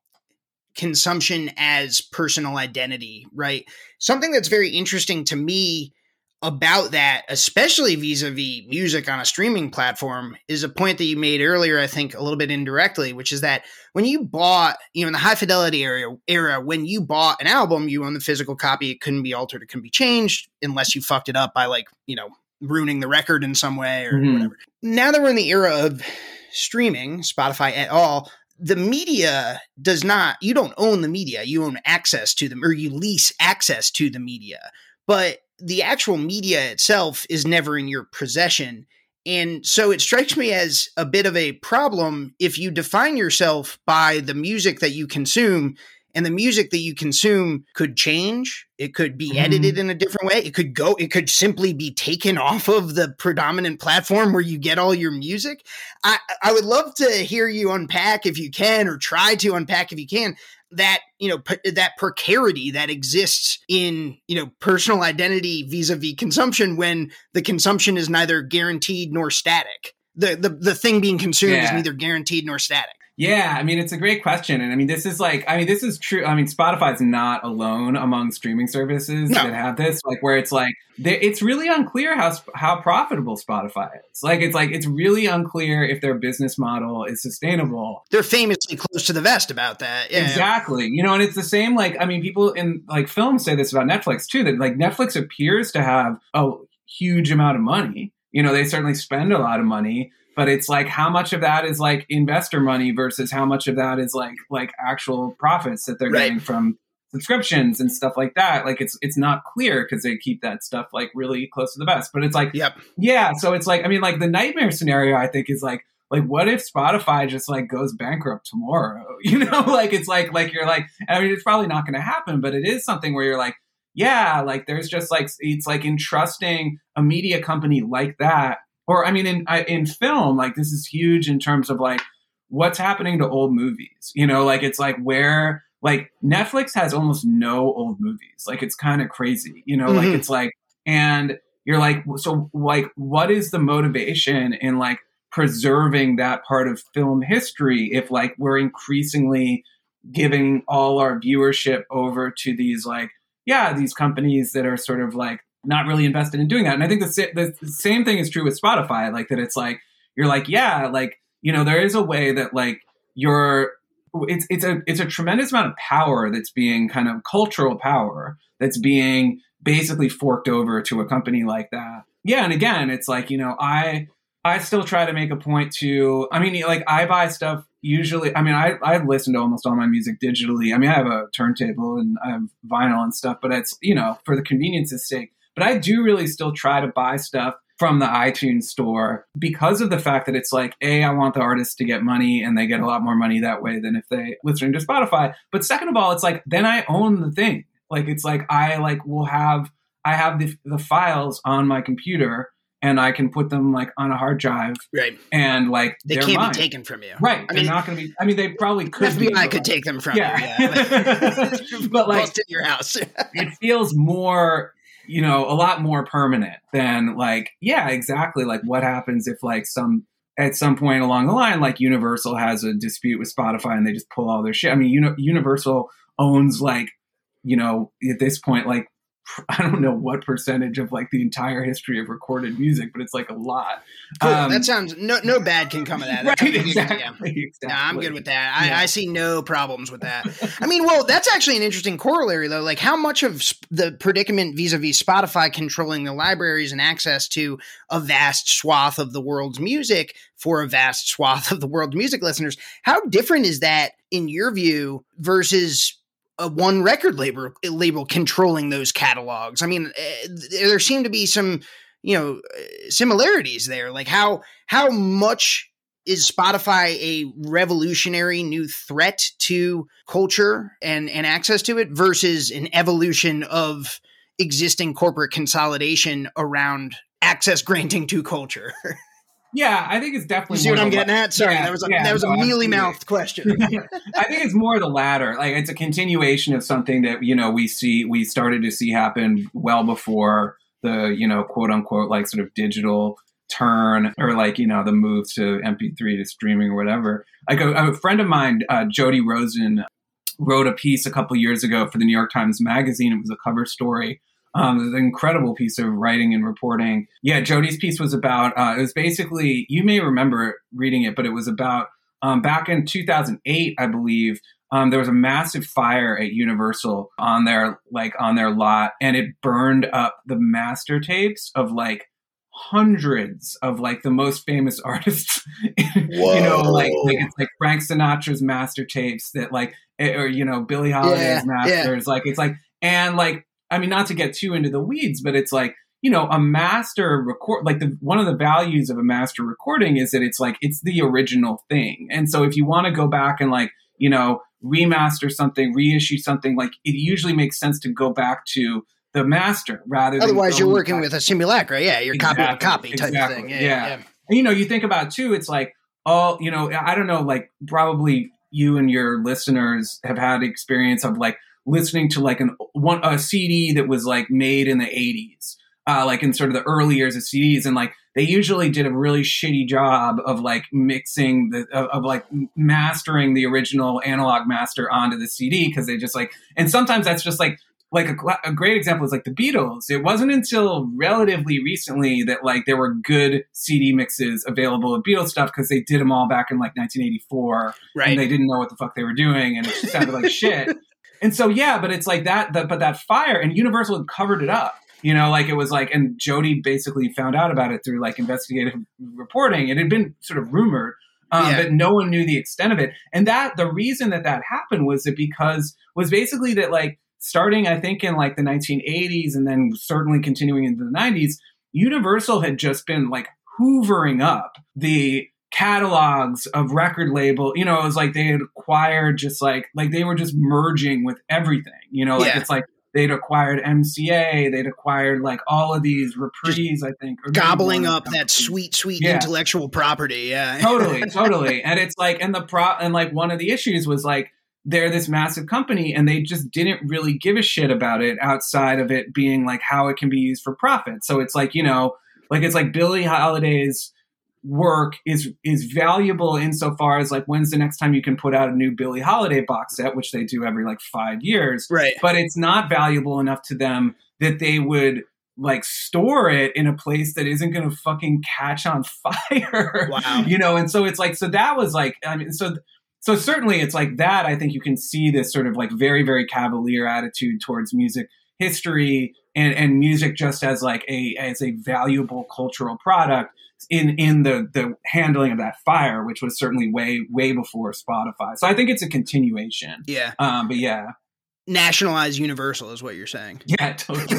A: consumption as personal identity, right? Something that's very interesting to me about that, especially vis-a-vis music on a streaming platform, is a point that you made earlier, I think a little bit indirectly, which is that when you bought, you know, in the high fidelity era, era, when you bought an album, you own the physical copy. It couldn't be altered. It couldn't be changed unless you fucked it up by like, you know, ruining the record in some way or mm-hmm. whatever. Now that we're in the era of streaming, Spotify et al., the media does not, you don't own the media, you own access to them, or you lease access to the media, but the actual media itself is never in your possession. And so it strikes me as a bit of a problem if you define yourself by the music that you consume, and the music that you consume could change. It could be edited in a different way. It could go, it could simply be taken off of the predominant platform where you get all your music. I, I would love to hear you unpack, if you can, or try to unpack if you can, that, you know, p- that precarity that exists in, you know, personal identity vis-a-vis consumption when the consumption is neither guaranteed nor static. The, the, the thing being consumed yeah. is neither guaranteed nor static.
B: Yeah, I mean, it's a great question. And I mean, this is like, I mean, this is true. I mean, Spotify's not alone among streaming services no. that have this, like where it's like, it's really unclear how how profitable Spotify is. Like, it's like, it's really unclear if their business model is sustainable.
A: They're famously close to the vest about that. Yeah.
B: Exactly. You know, and it's the same, like, I mean, people in like films say this about Netflix too, that like Netflix appears to have a huge amount of money. You know, they certainly spend a lot of money. But it's like, how much of that is like investor money versus how much of that is like like actual profits that they're right. getting from subscriptions and stuff like that. Like, it's it's not clear because they keep that stuff like really close to the vest. But it's like,
A: yep.
B: yeah. So it's like, I mean, like the nightmare scenario, I think, is like, like what if Spotify just like goes bankrupt tomorrow? You know, like it's like like you're like, I mean, it's probably not going to happen, but it is something where you're like, yeah, like there's just like, it's like entrusting a media company like that. Or, I mean, in in film, like this is huge in terms of like what's happening to old movies? You know, like it's like where like Netflix has almost no old movies. Like it's kind of crazy, you know, mm-hmm. like it's like, and you're like, so like, what is the motivation in like preserving that part of film history if like we're increasingly giving all our viewership over to these like, yeah, these companies that are sort of like not really invested in doing that. And I think the, the same thing is true with Spotify, like that it's like, you're like, yeah, like, you know, there is a way that like you're, it's, it's a, it's a tremendous amount of power that's being kind of cultural power that's being basically forked over to a company like that. Yeah. And again, it's like, you know, I, I still try to make a point to, I mean, like I buy stuff usually, I mean, I, I listen to almost all my music digitally. I mean, I have a turntable and I have vinyl and stuff, but it's, you know, for the convenience's sake. But I do really still try to buy stuff from the iTunes store because of the fact that it's like, A, I want the artists to get money and they get a lot more money that way than if they listening to Spotify. But second of all, it's like, then I own the thing. Like, it's like, I like will have, I have the, the files on my computer and I can put them like on a hard drive.
A: Right.
B: And like,
A: they can't mine. be taken from you.
B: Right. I they're mean, not going to be, I mean, they probably could
A: F B I
B: be,
A: could
B: like,
A: take them from
B: yeah.
A: you. Yeah.
B: But like,
A: in your house.
B: It feels more, you know, a lot more permanent than like, yeah, exactly. Like what happens if like some, at some point along the line, like Universal has a dispute with Spotify and they just pull all their shit. I mean, Uni- Universal owns like, you know, at this point, like, I don't know what percentage of like the entire history of recorded music, but it's like a lot.
A: Cool.
B: Um,
A: that sounds no no bad can come of that.
B: Right,
A: That's
B: exactly,
A: yeah.
B: exactly.
A: No, I'm good with that. I,
B: Yeah.
A: I see no problems with that. I mean, well, that's actually an interesting corollary though. Like how much of sp- the predicament vis-a-vis Spotify controlling the libraries and access to a vast swath of the world's music for a vast swath of the world's music listeners, how different is that in your view versus a one record label label controlling those catalogs? I mean, uh, there seem to be some, you know, similarities there. Like how how much is Spotify a revolutionary new threat to culture and and access to it versus an evolution of existing corporate consolidation around access granting to culture?
B: Yeah, I think it's definitely.
A: You see what I'm getting
B: la-
A: at? Sorry,
B: yeah,
A: that was a,
B: yeah,
A: that was
B: no,
A: a mealy mouthed question.
B: I think it's more the latter. Like it's a continuation of something that, you know, we see, we started to see happen well before the, you know, quote unquote, like sort of digital turn or like, you know, the move to M P three to streaming or whatever. Like a, a friend of mine, uh, Jody Rosen, wrote a piece a couple years ago for the New York Times Magazine. It was a cover story. Um, it was an incredible piece of writing and reporting. Yeah, Jody's piece was about, uh, it was basically, you may remember reading it, but it was about um, back in two thousand eight, I believe, um, there was a massive fire at Universal on their, like on their lot, and it burned up the master tapes of like hundreds of like the most famous artists, you know, like, like it's like Frank Sinatra's master tapes that like, or, you know, Billie Holiday's
A: Yeah,
B: masters, like, it's like, and like, I mean, not to get too into the weeds, but it's like, you know, a master record, like the, one of the values of a master recording is that it's like, it's the original thing. And so if you want to go back and like, you know, remaster something, reissue something, like it usually makes sense to go back to the master rather than.
A: Otherwise you're working back with a simulacra. Yeah. You're
B: exactly,
A: copy copy type
B: exactly,
A: of thing. Yeah,
B: yeah.
A: yeah.
B: And, you know, you think about too, it's like, oh, you know, I don't know, like probably you and your listeners have had experience of like, listening to like an one a C D that was like made in the eighties, uh, like in sort of the early years of C Ds, and like they usually did a really shitty job of like mixing the of, of like mastering the original analog master onto the C D because they just like, and sometimes that's just like like a, a great example is like the Beatles. It wasn't until relatively recently that like there were good C D mixes available of Beatles stuff because they did them all back in like nineteen eighty-four,
A: right?
B: And they didn't know what the fuck they were doing, and it just sounded like shit. And so, yeah, but it's like that, the, but that fire, and Universal had covered it up, you know, like it was like, and Jody basically found out about it through like investigative reporting. It had been sort of rumored, um,
A: yeah.
B: but no one knew the extent of it. And that, the reason that that happened was that because, was basically that like starting, I think in like the nineteen eighties and then certainly continuing into the nineties, Universal had just been like hoovering up the catalogs of record label, you know, it was like they had acquired just like, like they were just merging with everything, you know, like
A: yeah.
B: it's like they'd acquired M C A, they'd acquired like all of these Reprise, I think. Or
A: gobbling up that sweet, sweet
B: yeah.
A: intellectual property. Yeah.
B: Totally, totally. And it's like, and the pro, and like one of the issues was like, they're this massive company and they just didn't really give a shit about it outside of it being like how it can be used for profit. So it's like, you know, like it's like Billie Holiday's work is is valuable insofar as like when's the next time you can put out a new Billie Holiday box set, which they do every like five years.
A: Right.
B: But it's not valuable enough to them that they would like store it in a place that isn't going to fucking catch on fire.
A: Wow.
B: You know, and so it's like, so that was like, I mean, so So certainly it's like that. I think you can see this sort of like very, very cavalier attitude towards music history and, and music just as like a as a valuable cultural product in in the the handling of that fire, which was certainly way, way before Spotify. So I think it's a continuation.
A: Yeah.
B: Um, but yeah.
A: Nationalize Universal is what you're saying.
B: Yeah, totally.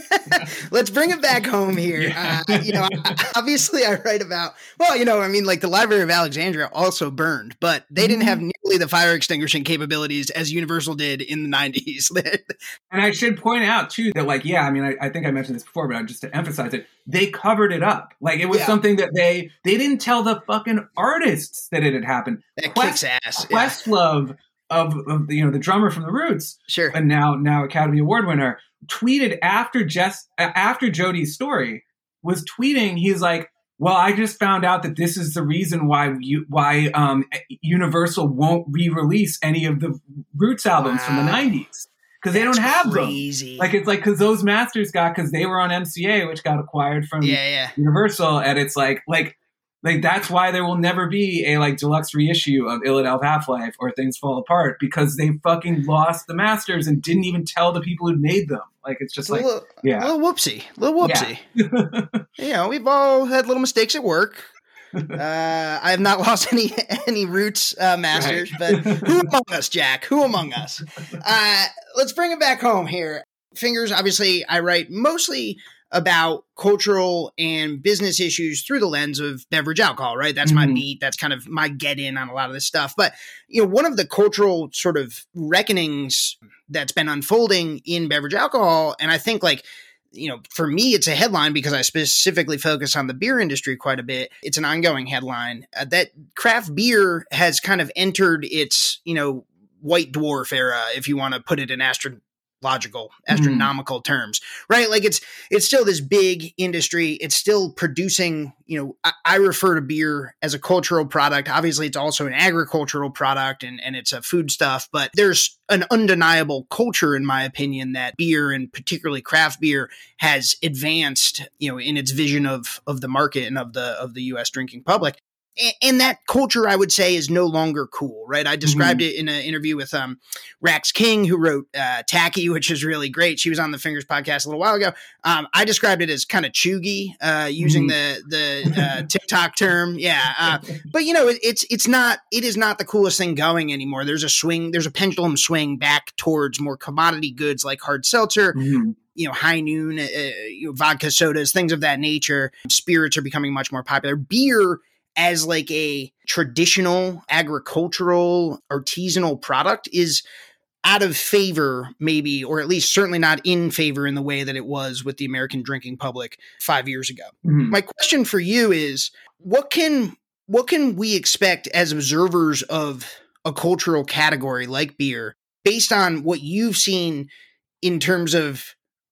A: Let's bring it back home here.
B: Yeah.
A: Uh, you know, obviously I write about, well, you know, I mean, like the Library of Alexandria also burned, but they didn't have nearly the fire extinguishing capabilities as Universal did in the nineties.
B: And I should point out too that like, yeah, I mean, I, I think I mentioned this before, but just to emphasize it, they covered it up. Like it was
A: yeah.
B: something that they, they didn't tell the fucking artists that it had happened.
A: That
B: Quest,
A: kicks ass.
B: Questlove, yeah. Of, of you know the drummer from the Roots,
A: sure,
B: and now now Academy Award winner, tweeted after Jess after Jodi's story was tweeting. He's like, "Well, I just found out that this is the reason why you why um, Universal won't re-release any of the Roots albums wow. from the nineties because they don't have
A: crazy.
B: them. Like it's like because those masters got because they were on M C A, which got acquired from
A: yeah, yeah.
B: Universal, and it's like like." Like that's why there will never be a like deluxe reissue of Illadelph Half-Life or Things Fall Apart because they fucking lost the masters and didn't even tell the people who made them. Like it's just
A: it's
B: like
A: a little,
B: yeah,
A: a little whoopsie, a little whoopsie. Yeah. You know, we've all had little mistakes at work. Uh, I have not lost any any Roots uh, masters, right. But who among us, Jack? Who among us? Uh, let's bring it back home here. Fingers. Obviously, I write mostly about cultural and business issues through the lens of beverage alcohol, right? That's mm-hmm. my beat. That's kind of my get in on a lot of this stuff. But, you know, one of the cultural sort of reckonings that's been unfolding in beverage alcohol, and I think like, you know, for me, it's a headline because I specifically focus on the beer industry quite a bit. It's an ongoing headline uh, that craft beer has kind of entered its, you know, white dwarf era, if you want to put it in astro logical astronomical mm. terms, right? Like it's it's still this big industry. It's still producing, you know, I, I refer to beer as a cultural product. Obviously it's also an agricultural product and, and it's a food stuff, but there's an undeniable culture, in my opinion, that beer and particularly craft beer has advanced, you know, in its vision of of the market and of the of the U S drinking public. And that culture, I would say, is no longer cool, right? I described mm-hmm. it in an interview with um, Rax King, who wrote uh, Tacky, which is really great. She was on the Fingers podcast a little while ago. Um, I described it as kind of chuggy, uh, using mm-hmm. the the uh, TikTok term. Yeah, uh, but you know, it, it's it's not it is not the coolest thing going anymore. There's a swing, there's a pendulum swing back towards more commodity goods like hard seltzer. Mm-hmm. You know, High Noon, uh, you know, vodka sodas, things of that nature. Spirits are becoming much more popular. Beer, as like a traditional agricultural artisanal product, is out of favor, maybe, or at least certainly not in favor in the way that it was with the American drinking public five years ago. Mm-hmm. My question for you is, what can what can we expect as observers of a cultural category like beer, based on what you've seen in terms of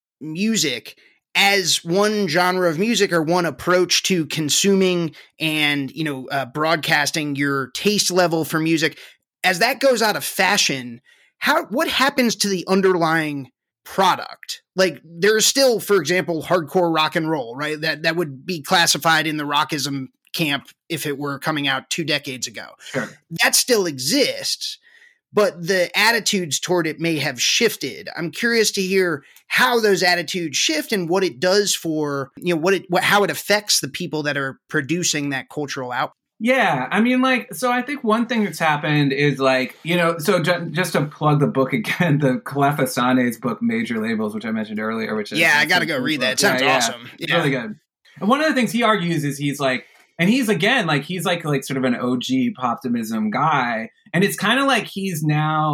A: music, as one genre of music or one approach to consuming and, you know, uh, broadcasting your taste level for music, as that goes out of fashion, how, what happens to the underlying product? Like there's still, for example, hardcore rock and roll, right? That, that would be classified in the rockism camp if it were coming out two decades ago.
B: Sure.
A: That still exists, but the attitudes toward it may have shifted. I'm curious to hear how those attitudes shift and what it does for, you know, what it, what, how it affects the people that are producing that cultural output.
B: Yeah. I mean, like, so I think one thing that's happened is like, you know, so ju- just to plug the book again, the Kelefa Sane's book, Major Labels, which I mentioned earlier, which is,
A: yeah, I got to go read that. It sounds yeah, awesome.
B: Yeah. It's yeah. really good. And one of the things he argues is he's like, and he's again, like, he's like, like sort of an O G poptimism guy. And it's kind of like he's now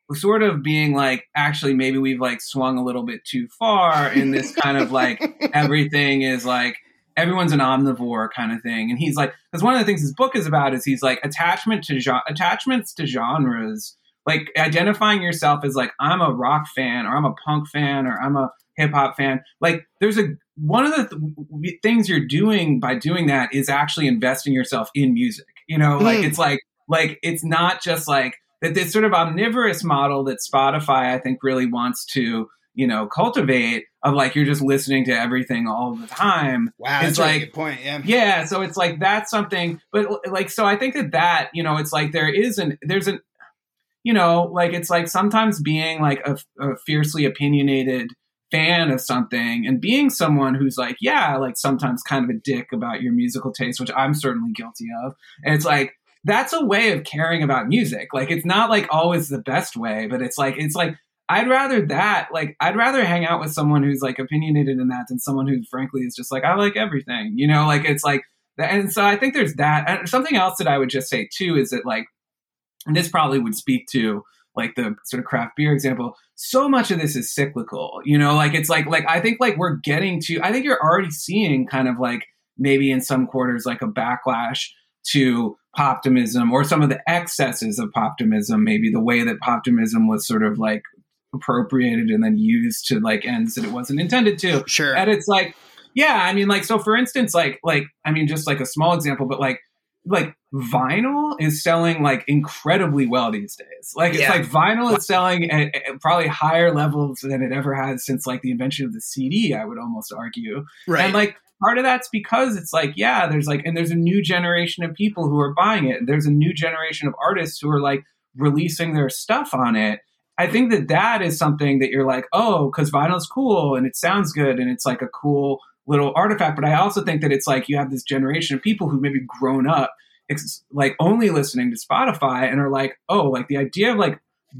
B: sort of being like, actually, maybe we've like swung a little bit too far in this kind of like everything is like, everyone's an omnivore kind of thing. And he's like, because one of the things his book is about is he's like attachment to gen- attachments to genres, like identifying yourself as like, I'm a rock fan or I'm a punk fan or I'm a hip hop fan. Like there's a, one of the th- things you're doing by doing that is actually investing yourself in music, you know, mm. like it's like, like, it's not just like that, this sort of omnivorous model that Spotify, I think, really wants to, you know, cultivate of like, you're just listening to everything all the time.
A: Wow.
B: It's
A: that's
B: like,
A: a good point. Yeah.
B: Yeah. So it's like, that's something, but like, so I think that that, you know, it's like, there is an, there's an, you know, like, it's like sometimes being like a, a fiercely opinionated fan of something and being someone who's like, yeah, like sometimes kind of a dick about your musical taste, which I'm certainly guilty of. And it's like, that's a way of caring about music. Like, it's not like always the best way, but it's like, it's like, I'd rather that, like, I'd rather hang out with someone who's like opinionated in that than someone who frankly is just like, I like everything, you know, like, it's like, and so I think there's that. And something else that I would just say too, is that like, and this probably would speak to like the sort of craft beer example. So much of this is cyclical, you know, like, it's like, like, I think like we're getting to, I think you're already seeing kind of like maybe in some quarters, like a backlash to poptimism or some of the excesses of poptimism, maybe the way that poptimism was sort of like appropriated and then used to like ends that it wasn't intended to.
A: Sure.
B: And it's like, yeah, I mean, like, so for instance, like, like, I mean, just like a small example, but like, like vinyl is selling like incredibly well these days. Like, it's yeah. like vinyl is selling at, at probably higher levels than it ever has since like the invention of the C D, I would almost argue.
A: Right.
B: And like, part of that's because it's like, yeah, there's like, and there's a new generation of people who are buying it. There's a new generation of artists who are like releasing their stuff on it. I think that that is something that you're like, oh, because vinyl's cool and it sounds good and it's like a cool little artifact. But I also think that it's like you have this generation of people who maybe grown up ex- like only listening to Spotify and are like, oh, like the idea of like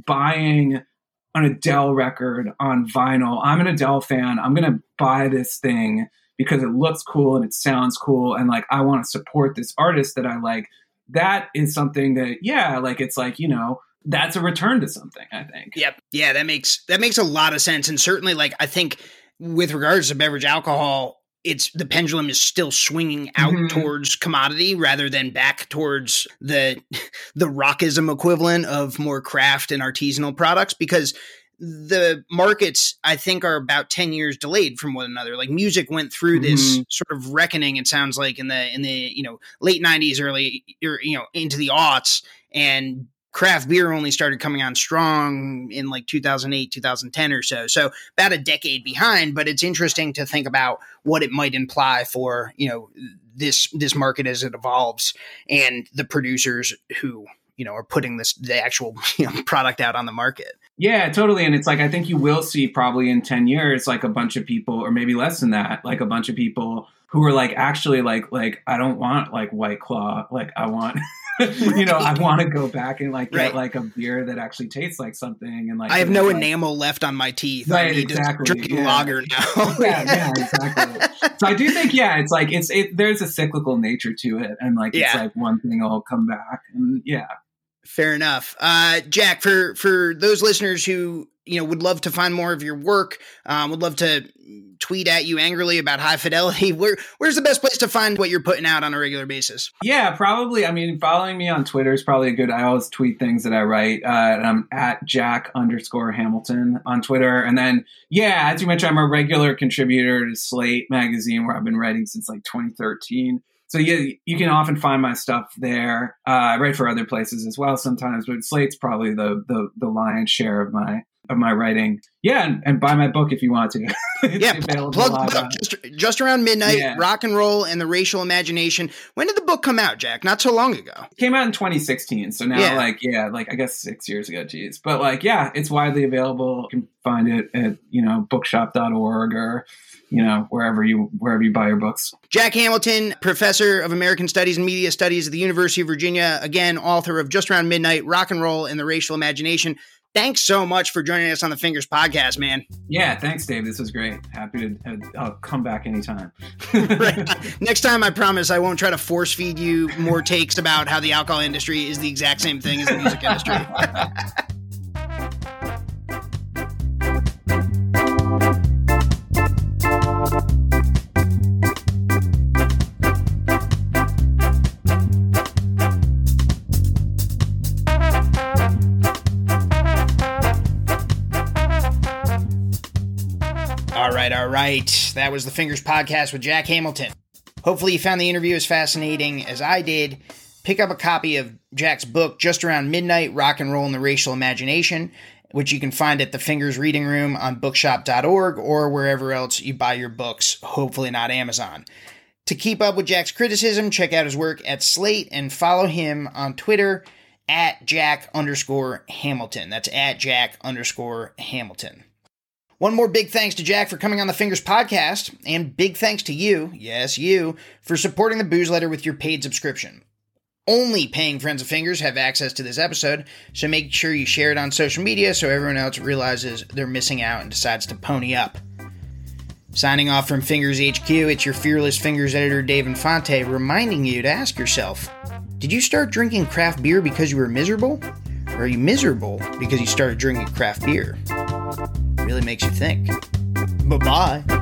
B: buying an Adele record on vinyl. I'm an Adele fan. I'm going to buy this thing because it looks cool and it sounds cool. And like, I want to support this artist that I like. That is something that, yeah, like, it's like, you know, that's a return to something, I think.
A: Yep. Yeah, that makes, that makes a lot of sense. And certainly, like, I think with regards to beverage alcohol, it's the pendulum is still swinging out mm-hmm. towards commodity rather than back towards the, the rockism equivalent of more craft and artisanal products, because the markets, I think, are about ten years delayed from one another. Like, music went through this mm-hmm. sort of reckoning, it sounds like, in the, in the, you know, late nineties, early, or, you know, into the aughts, and craft beer only started coming on strong in like two thousand eight, two thousand ten or so. So about a decade behind, but it's interesting to think about what it might imply for, you know, this, this market as it evolves and the producers who, you know, are putting this, the actual, you know, product out on the market.
B: Yeah, totally. And it's like, I think you will see probably in ten years, like a bunch of people, or maybe less than that, like a bunch of people who are like, actually like, like, I don't want like White Claw. Like, I want, you know, I want to go back and like get right. like a beer that actually tastes like something. And like,
A: I have no
B: like,
A: enamel left on my teeth.
B: Right,
A: I need
B: exactly.
A: to drink
B: yeah.
A: lager now.
B: yeah, yeah, exactly. So I do think, yeah, it's like, it's, it, there's a cyclical nature to it. And like, it's yeah. like one thing will come back and yeah.
A: Fair enough. Uh, Jack, for, for those listeners who, you know, would love to find more of your work, um, would love to tweet at you angrily about High Fidelity, where, where's the best place to find what you're putting out on a regular basis?
B: Yeah, probably. I mean, following me on Twitter is probably a good, I always tweet things that I write. Uh, and I'm at Jack underscore Hamilton on Twitter. And then, yeah, as you mentioned, I'm a regular contributor to Slate magazine, where I've been writing since like twenty thirteen. So yeah, you can often find my stuff there. Uh, I write for other places as well sometimes, but Slate's probably the the, the lion's share of my of my writing. Yeah, and, and buy my book if you want to.
A: Yeah, plug the book. Just, just around midnight, yeah. Rock and Roll and the Racial Imagination. When did the book come out, Jack? Not so long ago.
B: It came out in twenty sixteen. So now, yeah. like, yeah, like I guess six years ago, geez. But like, yeah, it's widely available. You can find it at, you know, bookshop dot org or, you know, wherever you wherever you buy your books.
A: Jack Hamilton, professor of American Studies and Media Studies at the University of Virginia, again, author of Just Around Midnight, Rock and Roll and the Racial Imagination. Thanks so much for joining us on the Fingers podcast, man.
B: Yeah, thanks, Dave. This was great. Happy to, uh, I'll come back anytime.
A: Right. Next time, I promise I won't try to force feed you more takes about how the alcohol industry is the exact same thing as the music industry. right, all right. That was the Fingers Podcast with Jack Hamilton. Hopefully you found the interview as fascinating as I did. Pick up a copy of Jack's book, Just Around Midnight, Rock and Roll and the Racial Imagination, which you can find at the Fingers Reading Room on bookshop dot org or wherever else you buy your books, hopefully not Amazon. To keep up with Jack's criticism, check out his work at Slate and follow him on Twitter at Jack underscore Hamilton. That's at Jack underscore Hamilton. One more big thanks to Jack for coming on the Fingers Podcast, and big thanks to you, yes, you, for supporting the Booze Letter with your paid subscription. Only paying friends of Fingers have access to this episode, so make sure you share it on social media so everyone else realizes they're missing out and decides to pony up. Signing off from Fingers H Q, it's your fearless Fingers editor, Dave Infante, reminding you to ask yourself, did you start drinking craft beer because you were miserable? Or are you miserable because you started drinking craft beer? Really makes you think. Bye-bye.